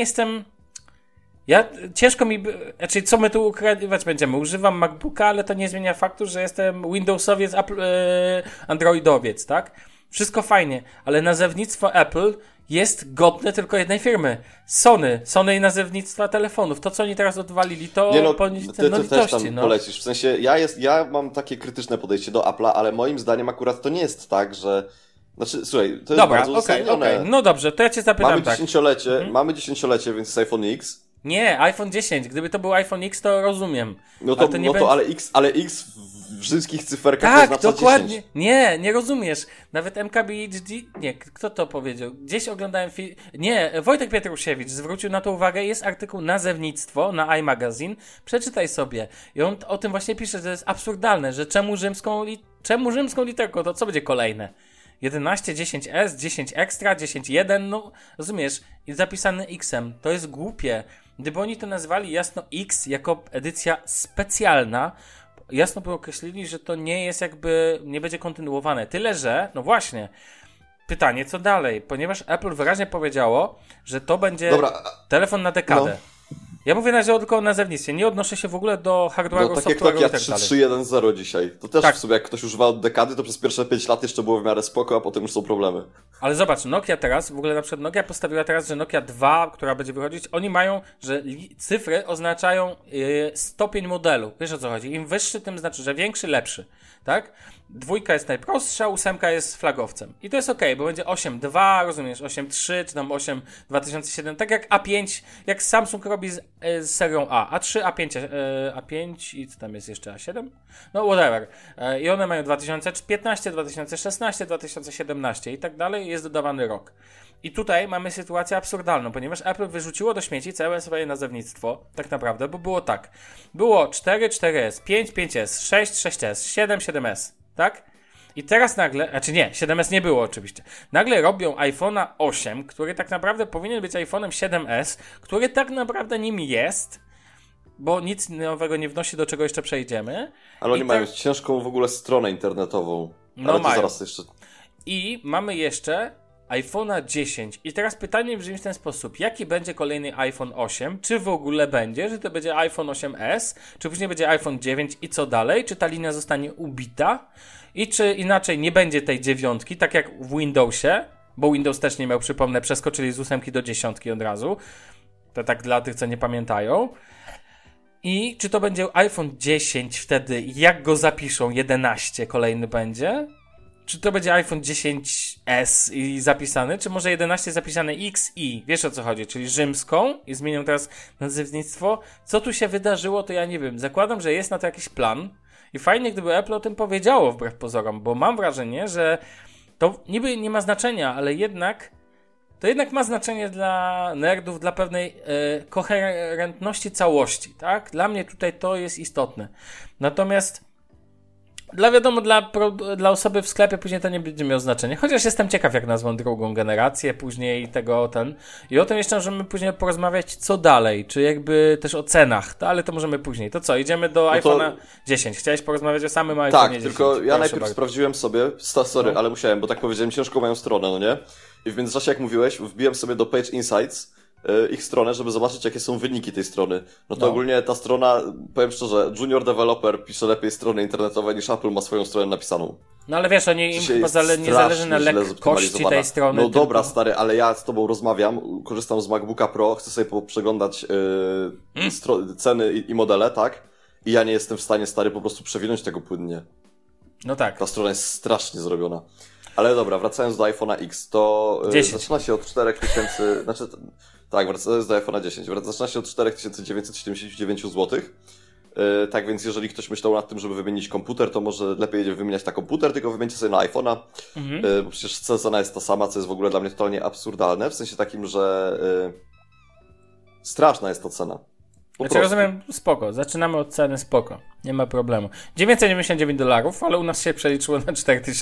ciężko mi, znaczy co my tu ukrywać będziemy? Używam MacBooka, ale to nie zmienia faktu, że jestem Windowsowiec, Androidowiec, tak? Wszystko fajnie, ale nazewnictwo Apple jest godne tylko jednej firmy. Sony i nazewnictwa telefonów. To, co oni teraz odwalili, to ty też tam polecisz. W sensie, ja mam takie krytyczne podejście do Apple'a, ale moim zdaniem akurat to nie jest tak, że... Znaczy, słuchaj, to jest bardzo uzasadnione. No dobrze, to ja cię zapytam Mamy dziesięciolecie, więc jest iPhone X. Nie, iPhone 10. Gdyby to był iPhone X, to rozumiem. Ale X w rzymskich cyferkach tak, oznacza dokładnie. 10. Nie rozumiesz. Nawet MKBHD... Nie, kto to powiedział? Gdzieś oglądałem film... Nie, Wojtek Pietrusiewicz zwrócił na to uwagę. Jest artykuł Nazewnictwo na iMagazine. Przeczytaj sobie. I on o tym właśnie pisze, że to jest absurdalne, że czemu rzymską literką? To co będzie kolejne? 11, 10S, 10 Extra, 10.1, no rozumiesz, i zapisane X-em. To jest głupie. Gdyby oni to nazwali jasno X jako edycja specjalna, jasno by określili, że to nie jest jakby, nie będzie kontynuowane. Tyle, że, no właśnie, pytanie co dalej, ponieważ Apple wyraźnie powiedziało, że to będzie telefon na dekadę. No. Ja mówię na razie tylko o nazewnictwie, nie odnoszę się w ogóle do hardware'u, tak software'u jak Nokia i tak dalej. 3310 dzisiaj. To też w sobie, jak ktoś używał od dekady, to przez pierwsze 5 lat jeszcze było w miarę spoko, a potem już są problemy. Ale zobacz, Nokia teraz, w ogóle na przykład Nokia postawiła teraz, że Nokia 2, która będzie wychodzić, oni mają, że cyfry oznaczają stopień modelu. Wiesz o co chodzi? Im wyższy, tym znaczy, że większy, lepszy. Tak? 2 jest najprostsza, 8 jest flagowcem. I to jest okej, bo będzie 8.2, rozumiesz, 8.3, czy tam 8 2007, tak jak A5, jak Samsung robi z serią A. A3, A5 i co tam jest jeszcze, A7? No whatever. I one mają 2015, 2016, 2017 i tak dalej, jest dodawany rok. I tutaj mamy sytuację absurdalną, ponieważ Apple wyrzuciło do śmieci całe swoje nazewnictwo, tak naprawdę, bo było tak. Było 4, 4S, 5, 5S, 6, 6S, 7, 7S, tak? I teraz nagle, znaczy nie, 7S nie było oczywiście. Nagle robią iPhone'a 8, który tak naprawdę powinien być iPhone'em 7S, który tak naprawdę nim jest, bo nic nowego nie wnosi, do czego jeszcze przejdziemy. Ale oni mają ciężką w ogóle stronę internetową. No ale to mają. Zaraz jeszcze... I mamy jeszcze iPhone'a 10. I teraz pytanie brzmi w ten sposób. Jaki będzie kolejny iPhone 8? Czy w ogóle będzie? Czy to będzie iPhone 8S? Czy później będzie iPhone 9 i co dalej? Czy ta linia zostanie ubita? I czy inaczej nie będzie tej 9, tak jak w Windowsie? Bo Windows też nie miał, przypomnę, przeskoczyli z 8 do 10 od razu. To tak dla tych, co nie pamiętają. I czy to będzie iPhone 10 wtedy, jak go zapiszą, 11 kolejny będzie? Czy to będzie iPhone 10S i zapisany, czy może 11 zapisane XI? Wiesz o co chodzi, czyli rzymską i zmienią teraz nazewnictwo. Co tu się wydarzyło, to ja nie wiem. Zakładam, że jest na to jakiś plan i fajnie, gdyby Apple o tym powiedziało wbrew pozorom, bo mam wrażenie, że to niby nie ma znaczenia, ale jednak to jednak ma znaczenie dla nerdów, dla pewnej koherentności całości, tak? Dla mnie tutaj to jest istotne. Natomiast dla osoby w sklepie później to nie będzie miało znaczenia. Chociaż jestem ciekaw, jak nazwą drugą generację, później i o tym jeszcze możemy później porozmawiać, co dalej, czy jakby też o cenach, ale to możemy później. To co, idziemy do iPhone'a 10. Chciałeś porozmawiać o samym iPhone'ie 10. Tak, tylko ja najpierw sprawdziłem sobie, sorry, ale musiałem, bo tak powiedziałem, ciężko mają stronę, no nie? I w międzyczasie, jak mówiłeś, wbiłem sobie do Page Insights ich stronę, żeby zobaczyć, jakie są wyniki tej strony. No to No. ogólnie ta strona, powiem szczerze, junior developer pisze lepiej strony internetowe niż Apple ma swoją stronę napisaną. No ale wiesz, im Dzisiaj chyba jest nie zależy na strasznie źle lekkości zoptymalizowana. tej strony. No dobra, tylko... stary, ale ja z tobą rozmawiam, korzystam z MacBooka Pro, chcę sobie przeglądać ceny i modele, tak? I ja nie jestem w stanie, stary, po prostu przewinąć tego płynnie. No tak. Ta strona jest strasznie zrobiona. Ale dobra, wracając do iPhone'a X, to 10. zaczyna się od 4000, tak, wracając do iPhone'a 10, zaczyna się od 4979 zł. Tak więc jeżeli ktoś myślał nad tym, żeby wymienić komputer, to może lepiej wymieniać na komputer, tylko wymieńcie sobie na iPhone'a, bo przecież cena jest ta sama, co jest w ogóle dla mnie totalnie absurdalne, w sensie takim, że straszna jest to cena. Znaczy rozumiem, spoko, zaczynamy od ceny, spoko, nie ma problemu. $999, ale u nas się przeliczyło na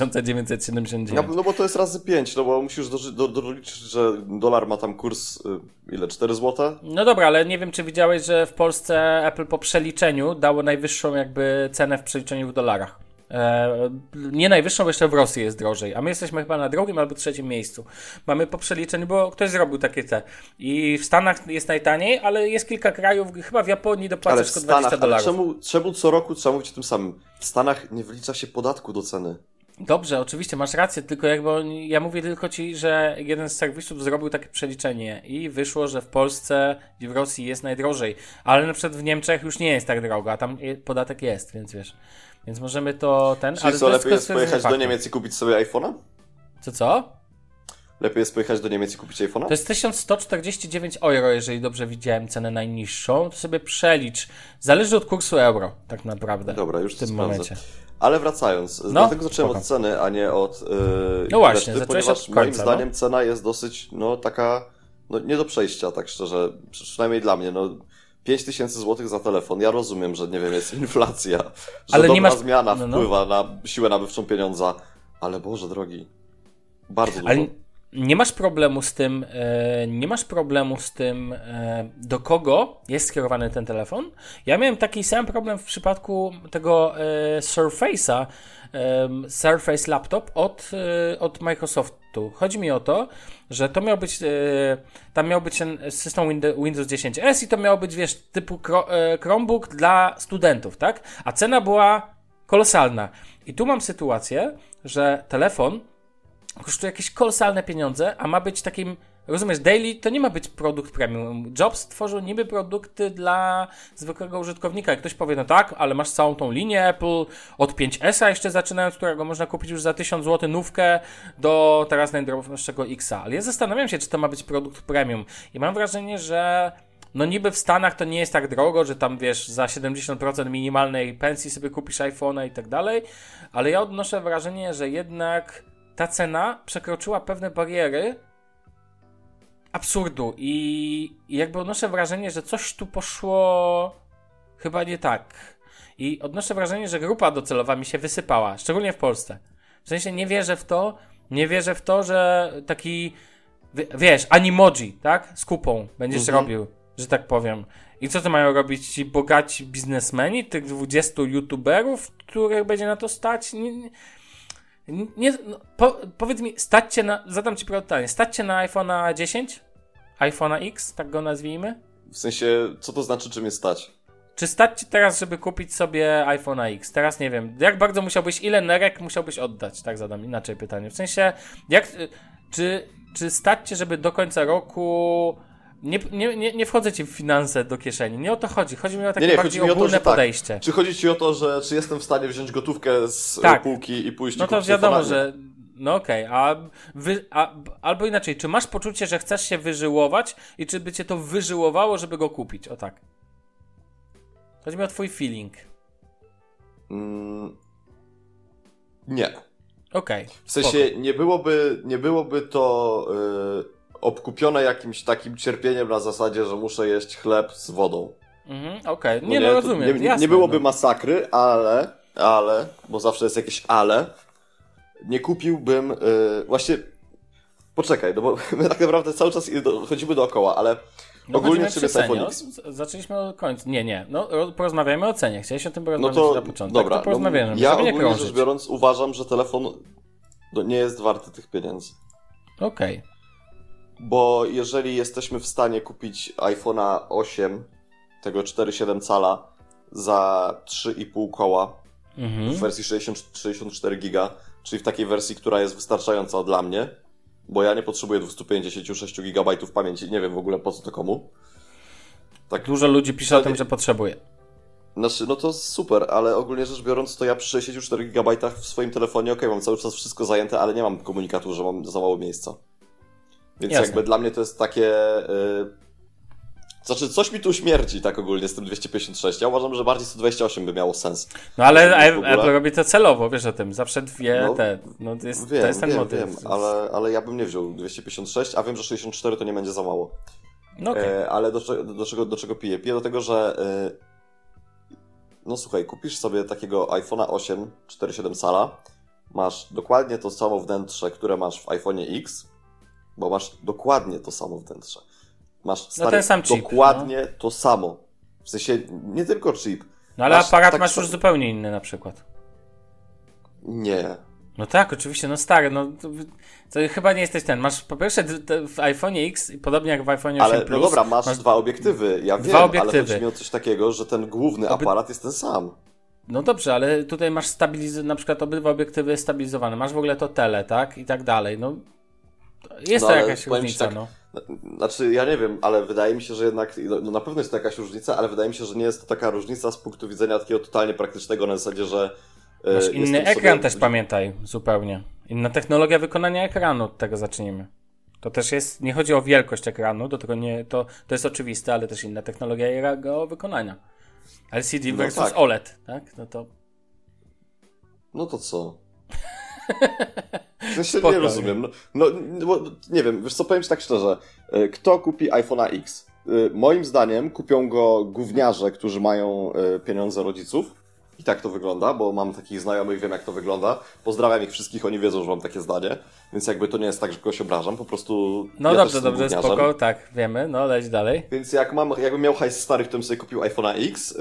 4979. No bo to jest razy 5, no bo musisz doliczyć, że dolar ma tam kurs, ile, 4 zł? No dobra, ale nie wiem, czy widziałeś, że w Polsce Apple po przeliczeniu dało najwyższą jakby cenę w przeliczeniu w dolarach. Nie najwyższą, bo jeszcze w Rosji jest drożej, a my jesteśmy chyba na drugim albo trzecim miejscu. Mamy po przeliczeniu, bo ktoś zrobił takie te. I w Stanach jest najtaniej, ale jest kilka krajów, chyba w Japonii dopłacasz tylko $20. Ale czemu co roku trzeba mówić o tym samym? W Stanach nie wlicza się podatku do ceny. Dobrze, oczywiście, masz rację, tylko ja mówię tylko ci, że jeden z serwisów zrobił takie przeliczenie i wyszło, że w Polsce i w Rosji jest najdrożej, ale na przykład w Niemczech już nie jest tak drogo, a tam podatek jest, więc wiesz. Więc możemy to Czyli ale co, lepiej jest pojechać do Niemiec i kupić sobie iPhone'a? Co? Lepiej jest pojechać do Niemiec i kupić iPhone'a? To jest 1149 euro, jeżeli dobrze widziałem cenę najniższą, to sobie przelicz. Zależy od kursu euro, tak naprawdę. Dobra, już w tym sprawdzę. momencie. Ale wracając, dlatego zacząłem od ceny, a nie od no właśnie, reszty, ponieważ moim zdaniem cena jest dosyć, taka, nie do przejścia, tak szczerze, przynajmniej dla mnie, 5000 zł za telefon. Ja rozumiem, że nie wiem, jest inflacja, że ale dobra zmiana wpływa na siłę nabywczą pieniądza, ale Boże drogi, bardzo dużo. Ale nie masz problemu z tym, do kogo jest skierowany ten telefon? Ja miałem taki sam problem w przypadku tego Surface'a, Surface Laptop od Microsoftu. Chodzi mi o to, że to miał być, tam miał być ten system Windows 10S i to miało być, wiesz, typu Chromebook dla studentów, tak? A cena była kolosalna. I tu mam sytuację, że telefon kosztuje jakieś kolosalne pieniądze, a ma być takim, rozumiesz, daily to nie ma być produkt premium. Jobs tworzył niby produkty dla zwykłego użytkownika. Jak ktoś powie, no tak, ale masz całą tą linię Apple od 5S-a jeszcze zaczynając, którego można kupić już za 1000 zł nówkę do teraz najdroższego X-a. Ale ja zastanawiam się, czy to ma być produkt premium. I mam wrażenie, że niby w Stanach to nie jest tak drogo, że tam, wiesz, za 70% minimalnej pensji sobie kupisz iPhone'a i tak dalej, ale ja odnoszę wrażenie, że jednak ta cena przekroczyła pewne bariery absurdu i jakby odnoszę wrażenie, że coś tu poszło chyba nie tak. I odnoszę wrażenie, że grupa docelowa mi się wysypała, szczególnie w Polsce. W sensie nie wierzę w to, że taki, wiesz, animoji, tak? Z kupą będziesz robił, że tak powiem. I co to mają robić ci bogaci biznesmeni, tych 20 youtuberów, których będzie na to stać? Powiedz mi, zadam ci pytanie, stać cię na iPhone'a 10? iPhone'a X, tak go nazwijmy? W sensie, co to znaczy, czy mnie stać? Czy stać ci teraz, żeby kupić sobie iPhone'a X? Teraz nie wiem, jak bardzo ile nerek musiałbyś oddać? Tak zadam inaczej pytanie. W sensie, czy stać cię, żeby do końca roku... Nie wchodzę ci w finanse do kieszeni. Nie o to chodzi. Chodzi mi o takie bardziej ogólne podejście. Tak. Czy chodzi ci o to, że czy jestem w stanie wziąć gotówkę z półki i pójść no to wiadomo, że... No okej, albo inaczej, czy masz poczucie, że chcesz się wyżyłować i czy by cię to wyżyłowało, żeby go kupić? O tak. Chodzi mi o twój feeling. Nie. Okej. W sensie nie byłoby to obkupione jakimś takim cierpieniem na zasadzie, że muszę jeść chleb z wodą. Okej. Nie, rozumiem. Nie byłoby masakry, ale, bo zawsze jest jakieś ale, nie kupiłbym, właśnie, poczekaj, no bo my tak naprawdę cały czas chodzimy dookoła, ale ogólnie czym jest iPhone X? Zaczęliśmy od końca. Nie. Porozmawiamy o cenie. Chciałeś o tym porozmawiać na początku. Dobra, to porozmawiamy. Ja ogólnie rzecz biorąc uważam, że telefon nie jest warty tych pieniędzy. Okej. bo jeżeli jesteśmy w stanie kupić iPhone'a 8, tego 4,7 cala za 3,5 koła w wersji 64 giga, czyli w takiej wersji, która jest wystarczająca dla mnie, bo ja nie potrzebuję 256 GB pamięci, nie wiem w ogóle po co to komu. Tak, dużo ludzi pisze o tym, że potrzebuje. Znaczy, no to super, ale ogólnie rzecz biorąc, to ja przy 64 GB w swoim telefonie, mam cały czas wszystko zajęte, ale nie mam komunikatu, że mam za mało miejsca. Więc Jasne. jakby dla mnie to jest takie... Znaczy, coś mi tu śmierdzi tak ogólnie z tym 256. Ja uważam, że bardziej 128 by miało sens. No ale Apple robi to celowo, wiesz o tym. Zawsze dwie to jest ten motyw. Wiem, ale ja bym nie wziął 256, a wiem, że 64 to nie będzie za mało. No okay. Ale do czego piję? Piję do tego, że no słuchaj, kupisz sobie takiego iPhone'a 8 4,7 cala, masz dokładnie to samo wnętrze, które masz w iPhone'ie X, bo masz dokładnie to samo wnętrze. Masz stary, ten sam chip, dokładnie to samo. W sensie, nie tylko chip. No ale aparat masz już zupełnie inny na przykład. Nie. No tak, oczywiście, no stary, no to chyba nie jesteś ten. Masz po pierwsze w iPhone'ie X, podobnie jak w iPhone'ie 8 ale Plus. No dobra, masz dwa obiektywy, ja wiem, ale chodzi mi o coś takiego, że ten główny aparat jest ten sam. No dobrze, ale tutaj masz na przykład obydwa obiektywy stabilizowane, masz w ogóle to tele, tak? I tak dalej, no jest to jakaś różnica, tak, Znaczy, ja nie wiem, ale wydaje mi się, że jednak, no na pewno jest to jakaś różnica, ale wydaje mi się, że nie jest to taka różnica z punktu widzenia takiego totalnie praktycznego, na zasadzie, że masz inny ekran też, pamiętaj, zupełnie. Inna technologia wykonania ekranu, od tego zacznijmy. To też jest, nie chodzi o wielkość ekranu, do tego nie, to jest oczywiste, ale też inna technologia jego wykonania. LCD versus OLED, tak? No to co? W sensie nie rozumiem. No, nie wiem, wiesz co, powiem ci tak szczerze. Kto kupi iPhone'a X? Moim zdaniem kupią go gówniarze, którzy mają pieniądze rodziców. I tak to wygląda, bo mam takich znajomych, wiem jak to wygląda. Pozdrawiam ich wszystkich, oni wiedzą, że mam takie zdanie. Więc jakby to nie jest tak, że kogoś obrażam, po prostu... No ja dobrze, spoko, tak, wiemy, no leć dalej. Więc jakbym miał hajs starych, to bym sobie kupił iPhone'a X.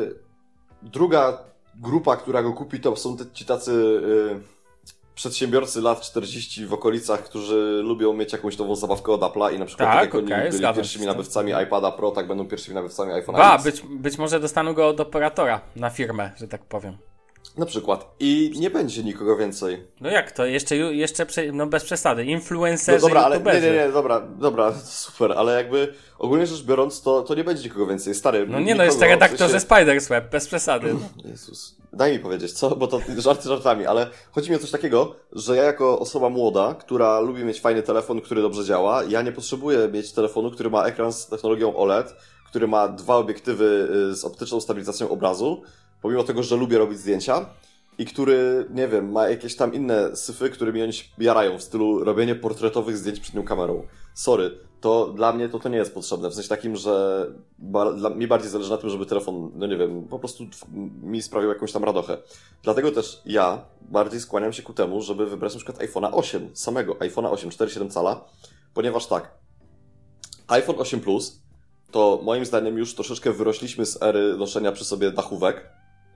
Druga grupa, która go kupi, to są ci tacy... przedsiębiorcy lat 40 w okolicach, którzy lubią mieć jakąś nową zabawkę od Apple'a i na przykład tak jak oni byli pierwszymi nabywcami iPada Pro, tak będą pierwszymi nabywcami iPhone'a X. Być może dostaną go od operatora na firmę, że tak powiem. Na przykład. I nie będzie nikogo więcej. No jak to? Jeszcze bez przesady. Influencerzy, no dobra, ale YouTuberzy. Dobra, super, ale jakby ogólnie rzecz biorąc, to nie będzie nikogo więcej. Stary, no nie no, jest redaktorze Spidersweb, bez przesady. Jezus. Daj mi powiedzieć, co? Bo to żarty żartami, ale chodzi mi o coś takiego, że ja jako osoba młoda, która lubi mieć fajny telefon, który dobrze działa, ja nie potrzebuję mieć telefonu, który ma ekran z technologią OLED, który ma 2 obiektywy z optyczną stabilizacją obrazu, pomimo tego, że lubię robić zdjęcia i który, nie wiem, ma jakieś tam inne syfy, którymi oni się jarają w stylu robienie portretowych zdjęć przed nią kamerą. Sorry, to dla mnie to nie jest potrzebne. W sensie takim, że mi bardziej zależy na tym, żeby telefon, no nie wiem, po prostu mi sprawiał jakąś tam radochę. Dlatego też ja bardziej skłaniam się ku temu, żeby wybrać na przykład iPhone'a 8, samego iPhone'a 8 4,7 cala, ponieważ tak, iPhone 8 Plus to moim zdaniem już troszeczkę wyrośliśmy z ery noszenia przy sobie dachówek,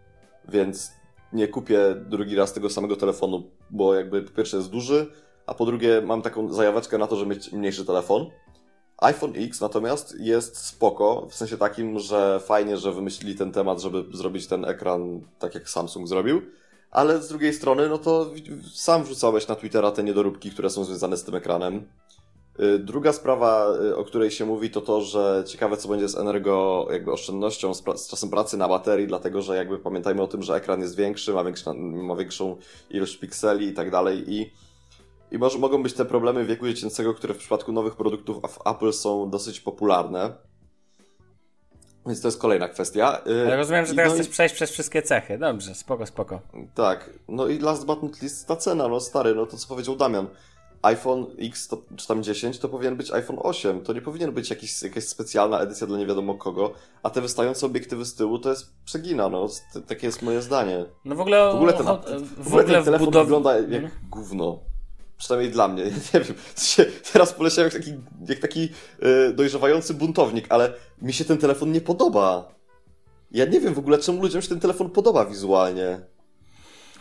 więc nie kupię drugi raz tego samego telefonu, bo jakby po pierwsze jest duży, a po drugie mam taką zajaweczkę na to, żeby mieć mniejszy telefon. iPhone X natomiast jest spoko, w sensie takim, że fajnie, że wymyślili ten temat, żeby zrobić ten ekran tak jak Samsung zrobił, ale z drugiej strony, no to sam wrzucałeś na Twittera te niedoróbki, które są związane z tym ekranem. Druga sprawa, o której się mówi, to to, że ciekawe co będzie z energooszczędnością, z czasem pracy na baterii, dlatego że jakby pamiętajmy o tym, że ekran jest większy, ma większą ilość pikseli i tak dalej i mogą być te problemy wieku dziecięcego, które w przypadku nowych produktów w Apple są dosyć popularne. Więc to jest kolejna kwestia. Ale rozumiem, że teraz chcesz przejść przez wszystkie cechy. Dobrze, spoko. Tak, no i last but not least ta cena, no stary, no to co powiedział Damian. iPhone X czy tam 10 to powinien być iPhone 8. To nie powinien być jakaś specjalna edycja dla nie wiadomo kogo. A te wystające obiektywy z tyłu to jest przegina, no. Takie jest moje zdanie. No w ogóle ten telefon wygląda jak gówno. Przynajmniej dla mnie. Nie wiem. Teraz poleciałem jak taki dojrzewający buntownik, ale mi się ten telefon nie podoba. Ja nie wiem w ogóle, czemu ludziom się ten telefon podoba wizualnie.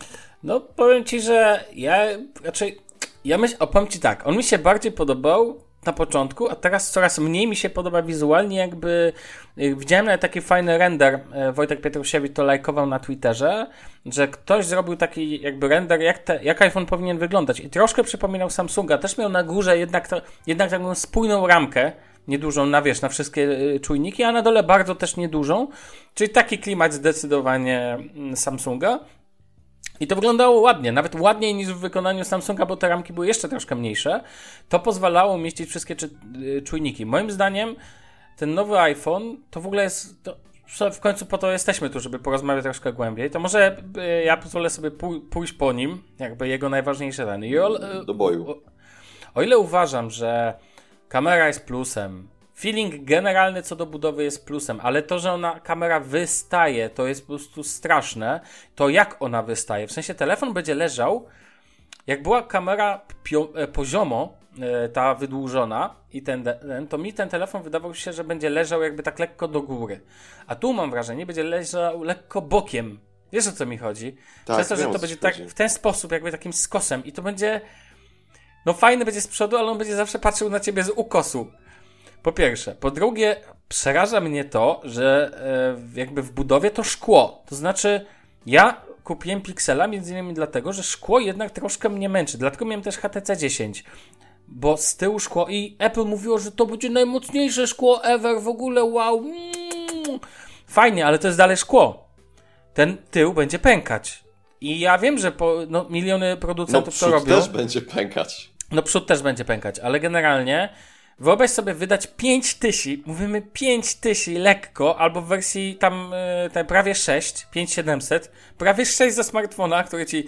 No powiem ci, że ja raczej... powiem ci tak, on mi się bardziej podobał na początku, a teraz coraz mniej mi się podoba wizualnie, jakby widziałem nawet taki fajny render, Wojtek Pietrusiewicz to lajkował na Twitterze, że ktoś zrobił taki jakby render, jak iPhone powinien wyglądać i troszkę przypominał Samsunga, też miał na górze jednak taką spójną ramkę, niedużą na wszystkie czujniki, a na dole bardzo też niedużą, czyli taki klimat zdecydowanie Samsunga. I to wyglądało ładnie, nawet ładniej niż w wykonaniu Samsunga, bo te ramki były jeszcze troszkę mniejsze. To pozwalało umieścić wszystkie czujniki. Moim zdaniem ten nowy iPhone to w ogóle jest... w końcu po to jesteśmy tu, żeby porozmawiać troszkę głębiej. To może ja pozwolę sobie pójść po nim, jakby jego najważniejsze dane. Do boju. O ile uważam, że kamera jest plusem, feeling generalny co do budowy jest plusem, ale to, że kamera wystaje, to jest po prostu straszne. To jak ona wystaje? W sensie telefon będzie leżał, jak była kamera poziomo, ta wydłużona, i to mi ten telefon wydawał się, że będzie leżał jakby tak lekko do góry. A tu mam wrażenie, będzie leżał lekko bokiem. Wiesz, o co mi chodzi? Tak, przez to, że to będzie tak w ten sposób, jakby takim skosem i to będzie... No fajny będzie z przodu, ale on będzie zawsze patrzył na ciebie z ukosu. Po pierwsze. Po drugie, przeraża mnie to, że jakby w budowie to szkło. To znaczy, ja kupiłem Pixela między innymi dlatego, że szkło jednak troszkę mnie męczy. Dlatego miałem też HTC 10. Bo z tyłu szkło i Apple mówiło, że to będzie najmocniejsze szkło ever, w ogóle wow. Fajnie, ale to jest dalej szkło. Ten tył będzie pękać. I ja wiem, że miliony producentów to robią. Przód też będzie pękać. No przód też będzie pękać, ale generalnie wyobraź sobie wydać 5000, mówimy 5000 lekko, albo w wersji tam prawie 6, 5700, prawie 6 za smartfona, które ci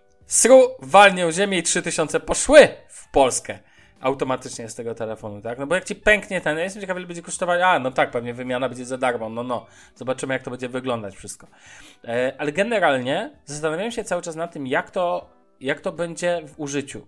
walnie o ziemię i 3000 poszły w Polskę automatycznie z tego telefonu, tak? No bo jak ci pęknie ten, ja jestem ciekawy, ile będzie kosztować, no tak, pewnie wymiana będzie za darmo, no. Zobaczymy, jak to będzie wyglądać wszystko. Ale generalnie zastanawiam się cały czas nad tym, jak to będzie w użyciu.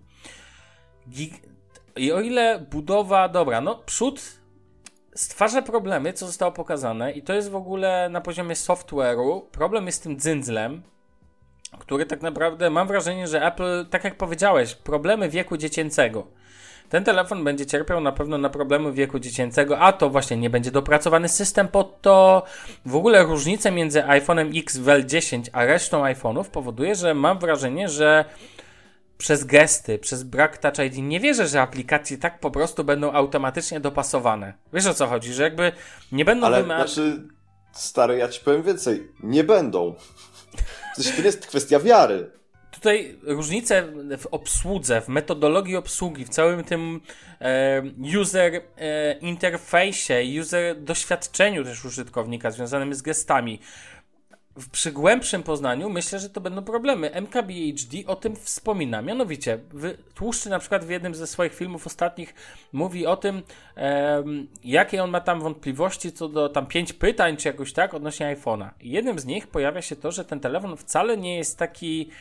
I o ile budowa, dobra, przód stwarza problemy, co zostało pokazane i to jest w ogóle na poziomie software'u, problem jest z tym dzyndzlem, który tak naprawdę, mam wrażenie, że Apple, tak jak powiedziałeś, problemy wieku dziecięcego. Ten telefon będzie cierpiał na pewno na problemy wieku dziecięcego, a to właśnie nie będzie dopracowany system pod to. W ogóle różnica między iPhone'em X WL10 a resztą iPhone'ów powoduje, że mam wrażenie, że przez gesty, przez brak Touch ID nie wierzę, że aplikacje tak po prostu będą automatycznie dopasowane. Wiesz, o co chodzi? Że jakby nie będą... Stary, ja ci powiem więcej. Nie będą. To nie jest kwestia wiary. Tutaj różnice w obsłudze, w metodologii obsługi, w całym tym user interfejsie, user doświadczeniu też użytkownika związanym z gestami. Przy głębszym poznaniu myślę, że to będą problemy. MKBHD o tym wspomina. Mianowicie, Tłuszczy na przykład w jednym ze swoich filmów ostatnich mówi o tym, jakie on ma tam wątpliwości co do tam 5 pytań, czy jakoś tak, odnośnie iPhone'a. I jednym z nich pojawia się to, że ten telefon wcale nie jest taki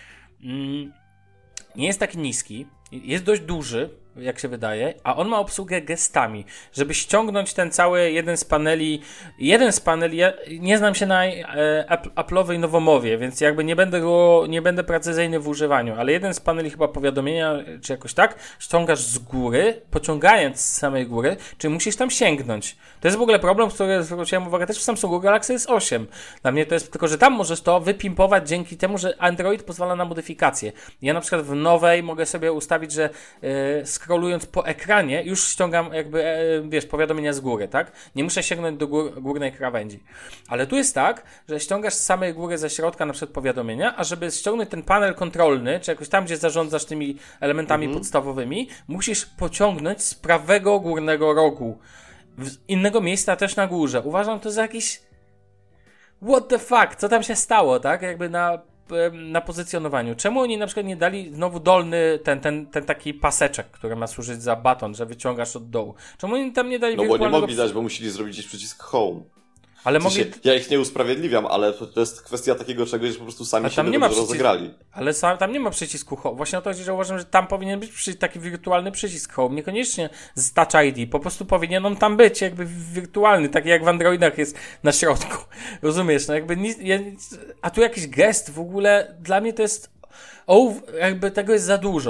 niski, jest dość duży, jak się wydaje, a on ma obsługę gestami, żeby ściągnąć ten cały jeden z paneli, ja nie znam się na Apple'owej nowomowie, więc jakby nie będę precyzyjny w używaniu, ale jeden z paneli chyba powiadomienia, czy jakoś tak, ściągasz z góry, pociągając z samej góry, czyli musisz tam sięgnąć. To jest w ogóle problem, który zwróciłem uwagę też w Samsungu Galaxy S8. Dla mnie to jest tylko, że tam możesz to wypimpować dzięki temu, że Android pozwala na modyfikacje. Ja na przykład w nowej mogę sobie ustawić, że scrollując po ekranie już ściągam jakby, powiadomienia z góry, tak? Nie muszę sięgnąć do górnej krawędzi. Ale tu jest tak, że ściągasz z samej góry ze środka na przykład powiadomienia, a żeby ściągnąć ten panel kontrolny, czy jakoś tam, gdzie zarządzasz tymi elementami podstawowymi, musisz pociągnąć z prawego górnego rogu. Innego miejsca też na górze. Uważam to za jakiś what the fuck, co tam się stało, tak? Jakby na pozycjonowaniu. Czemu oni na przykład nie dali znowu dolny, ten taki paseczek, który ma służyć za baton, że wyciągasz od dołu? Czemu oni tam nie dali wirtualnego... bo nie mogli dać, bo musieli zrobić gdzieś przycisk home. Ale ja ich nie usprawiedliwiam, ale to jest kwestia takiego czegoś, że po prostu sami się rozegrali. Ale tam nie ma przycisku home. Właśnie o to chodzi, że uważam, że tam powinien być taki wirtualny przycisk home. Niekoniecznie z Touch ID. Po prostu powinien on tam być jakby wirtualny, taki jak w Androidach jest na środku. Rozumiesz? No jakby a tu jakiś gest w ogóle dla mnie to jest jakby tego jest za dużo.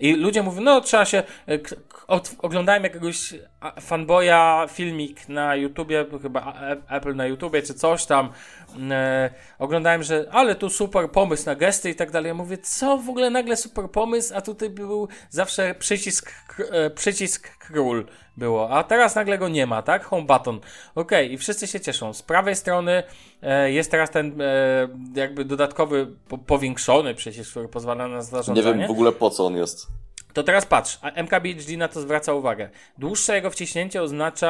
I ludzie mówią, no trzeba się... Oglądałem jakiegoś fanboya filmik na YouTubie, chyba Apple na YouTubie, czy coś tam. Oglądałem, że ale tu super pomysł na gesty i tak dalej. Ja mówię, co w ogóle nagle super pomysł, a tutaj był zawsze przycisk król było, a teraz nagle go nie ma, tak? Home button. Okej, i wszyscy się cieszą. Z prawej strony jest teraz ten jakby dodatkowy, powiększony przycisk, który pozwala na zarządzanie. Nie wiem w ogóle po co on jest. To teraz patrz, a MKBHD na to zwraca uwagę. Dłuższe jego wciśnięcie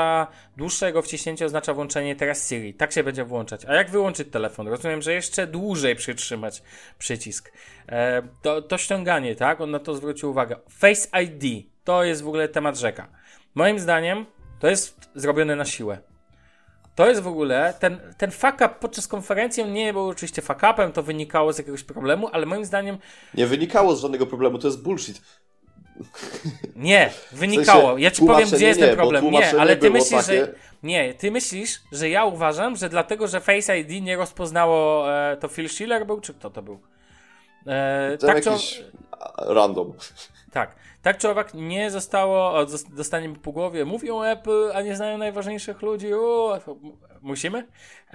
oznacza włączenie teraz Siri. Tak się będzie włączać. A jak wyłączyć telefon? Rozumiem, że jeszcze dłużej przytrzymać przycisk. To ściąganie, tak? On na to zwrócił uwagę. Face ID. To jest w ogóle temat rzeka. Moim zdaniem to jest zrobione na siłę. To jest w ogóle, ten fuck up podczas konferencji, on nie był oczywiście fuck upem, to wynikało z jakiegoś problemu, ale moim zdaniem... Nie wynikało z żadnego problemu, to jest bullshit. Nie, wynikało. W sensie, ja ci powiem, gdzie jest ten problem. Nie, ale ty myślisz, takie... że... Nie, ty myślisz, że ja uważam, że dlatego, że Face ID nie rozpoznało, to Phil Schiller był, czy kto to był? Tak, jakiś random. Tak czy owak nie zostało, dostanie mi po głowie, mówią Apple, a nie znają najważniejszych ludzi, musimy?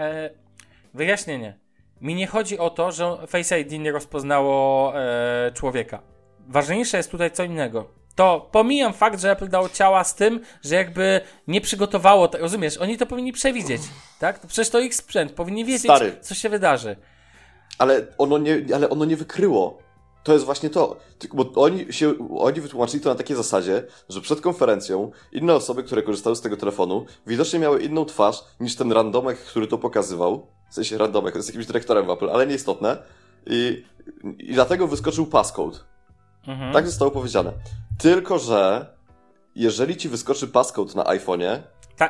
Wyjaśnienie. Mi nie chodzi o to, że Face ID nie rozpoznało człowieka. Ważniejsze jest tutaj co innego. To pomijam fakt, że Apple dało ciała z tym, że jakby nie przygotowało, rozumiesz, oni to powinni przewidzieć, tak? To przecież to ich sprzęt, powinni wiedzieć, co się wydarzy. Ale ono nie wykryło. To jest właśnie to. Bo oni wytłumaczyli to na takiej zasadzie, że przed konferencją inne osoby, które korzystały z tego telefonu, widocznie miały inną twarz niż ten randomek, który to pokazywał. W sensie randomek, to jest jakimś dyrektorem w Apple, ale nieistotne. I dlatego wyskoczył passcode. Mhm. Tak zostało powiedziane. Tylko że jeżeli ci wyskoczy passcode na iPhone'ie,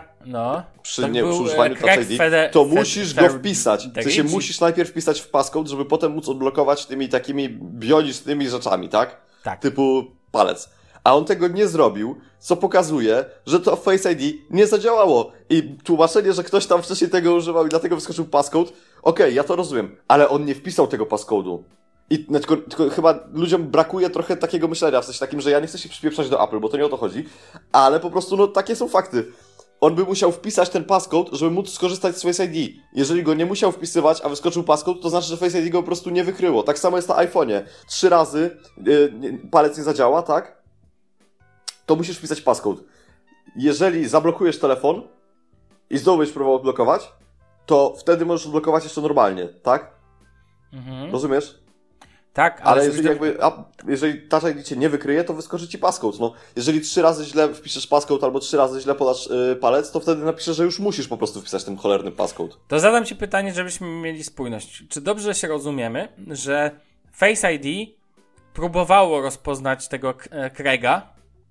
przy używaniu Touch ID, to musisz go wpisać. W sensie musisz najpierw wpisać w passcode, żeby potem móc odblokować tymi takimi bionicznymi rzeczami, tak? Typu palec. A on tego nie zrobił, co pokazuje, że to Face ID nie zadziałało. I tłumaczenie, że ktoś tam wcześniej tego używał i dlatego wyskoczył passcode, okej, ja to rozumiem, ale on nie wpisał tego passcode'u. I tylko chyba ludziom brakuje trochę takiego myślenia, w sensie takim, że ja nie chcę się przypieprzać do Apple, bo to nie o to chodzi, ale po prostu takie są fakty. On by musiał wpisać ten passcode, żeby móc skorzystać z Face ID. Jeżeli go nie musiał wpisywać, a wyskoczył passcode, to znaczy, że Face ID go po prostu nie wykryło. Tak samo jest na iPhone'ie. 3 razy palec nie zadziała, tak? To musisz wpisać passcode. Jeżeli zablokujesz telefon i znowu będziesz próbował odblokować, to wtedy możesz odblokować jeszcze normalnie, tak? Mhm. Rozumiesz? Tak, ale jeżeli Touch ID cię nie wykryje, to wyskoczy ci passcode. No, jeżeli 3 razy źle wpiszesz passcode albo 3 razy źle podasz palec, to wtedy napiszesz, że już musisz po prostu wpisać ten cholerny passcode. To zadam ci pytanie, żebyśmy mieli spójność. Czy dobrze się rozumiemy, że Face ID próbowało rozpoznać tego Craiga,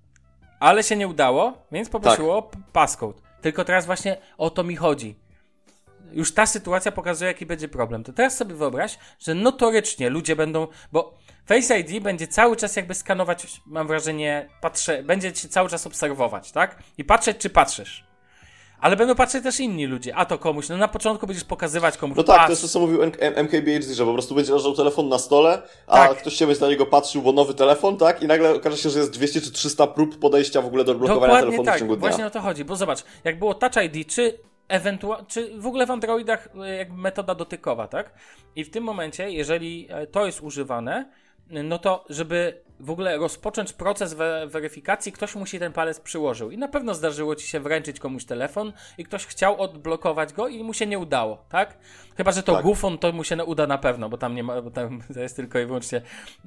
ale się nie udało, więc poprosiło o passcode. Tylko teraz właśnie o to mi chodzi. Już ta sytuacja pokazuje, jaki będzie problem. To teraz sobie wyobraź, że notorycznie ludzie będą, bo Face ID będzie cały czas jakby skanować, mam wrażenie, będzie cię cały czas obserwować, tak? I patrzeć, czy patrzysz. Ale będą patrzeć też inni ludzie, a to komuś, na początku będziesz pokazywać komuś. No tak, to jest to, co mówił MKBHD, że po prostu będzie leżał telefon na stole, a ktoś się będzie na niego patrzył, bo nowy telefon, tak? I nagle okaże się, że jest 200 czy 300 prób podejścia w ogóle do odblokowania telefonu w ciągu dnia. Właśnie o to chodzi, bo zobacz, jak było Touch ID, czy w ogóle w Androidach jakby metoda dotykowa, tak? I w tym momencie, jeżeli to jest używane, no to żeby w ogóle rozpocząć proces weryfikacji, ktoś musi ten palec przyłożył. I na pewno zdarzyło ci się wręczyć komuś telefon i ktoś chciał odblokować go i mu się nie udało, tak? Chyba że to Gufon, to mu się uda na pewno, bo tam nie ma, bo tam to jest tylko i wyłącznie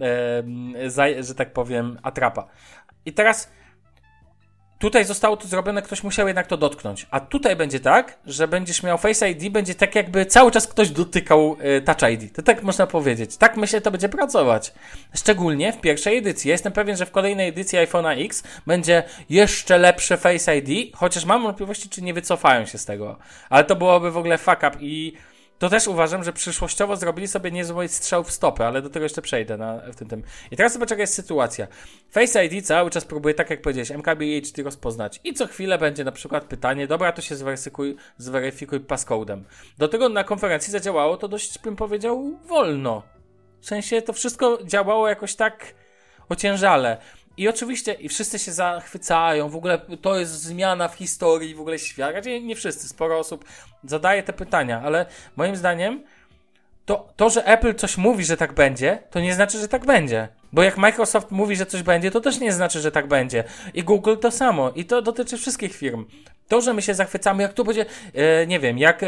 że tak powiem atrapa. I teraz tutaj zostało to zrobione, ktoś musiał jednak to dotknąć. A tutaj będzie tak, że będziesz miał Face ID, będzie tak jakby cały czas ktoś dotykał Touch ID. To tak można powiedzieć. Tak myślę, to będzie pracować. Szczególnie w pierwszej edycji. Ja jestem pewien, że w kolejnej edycji iPhone'a X będzie jeszcze lepsze Face ID, chociaż mam wątpliwości, czy nie wycofają się z tego. Ale to byłoby w ogóle fuck up i to też uważam, że przyszłościowo zrobili sobie niezły strzał w stopę, ale do tego jeszcze przejdę w tym. I teraz zobacz, jaka jest sytuacja. Face ID cały czas próbuje, tak jak powiedziałeś, MKBHD rozpoznać. I co chwilę będzie na przykład pytanie, dobra, to się zweryfikuj passcodem. Do tego na konferencji zadziałało to dość, bym powiedział, wolno. W sensie to wszystko działało jakoś tak ociężale. I oczywiście i wszyscy się zachwycają, w ogóle to jest zmiana w historii w ogóle świata. Nie wszyscy, sporo osób zadaje te pytania, ale moim zdaniem to, że Apple coś mówi, że tak będzie, to nie znaczy, że tak będzie. Bo jak Microsoft mówi, że coś będzie, to też nie znaczy, że tak będzie. I Google to samo. I to dotyczy wszystkich firm. To, że my się zachwycamy, jak tu będzie, nie wiem, jak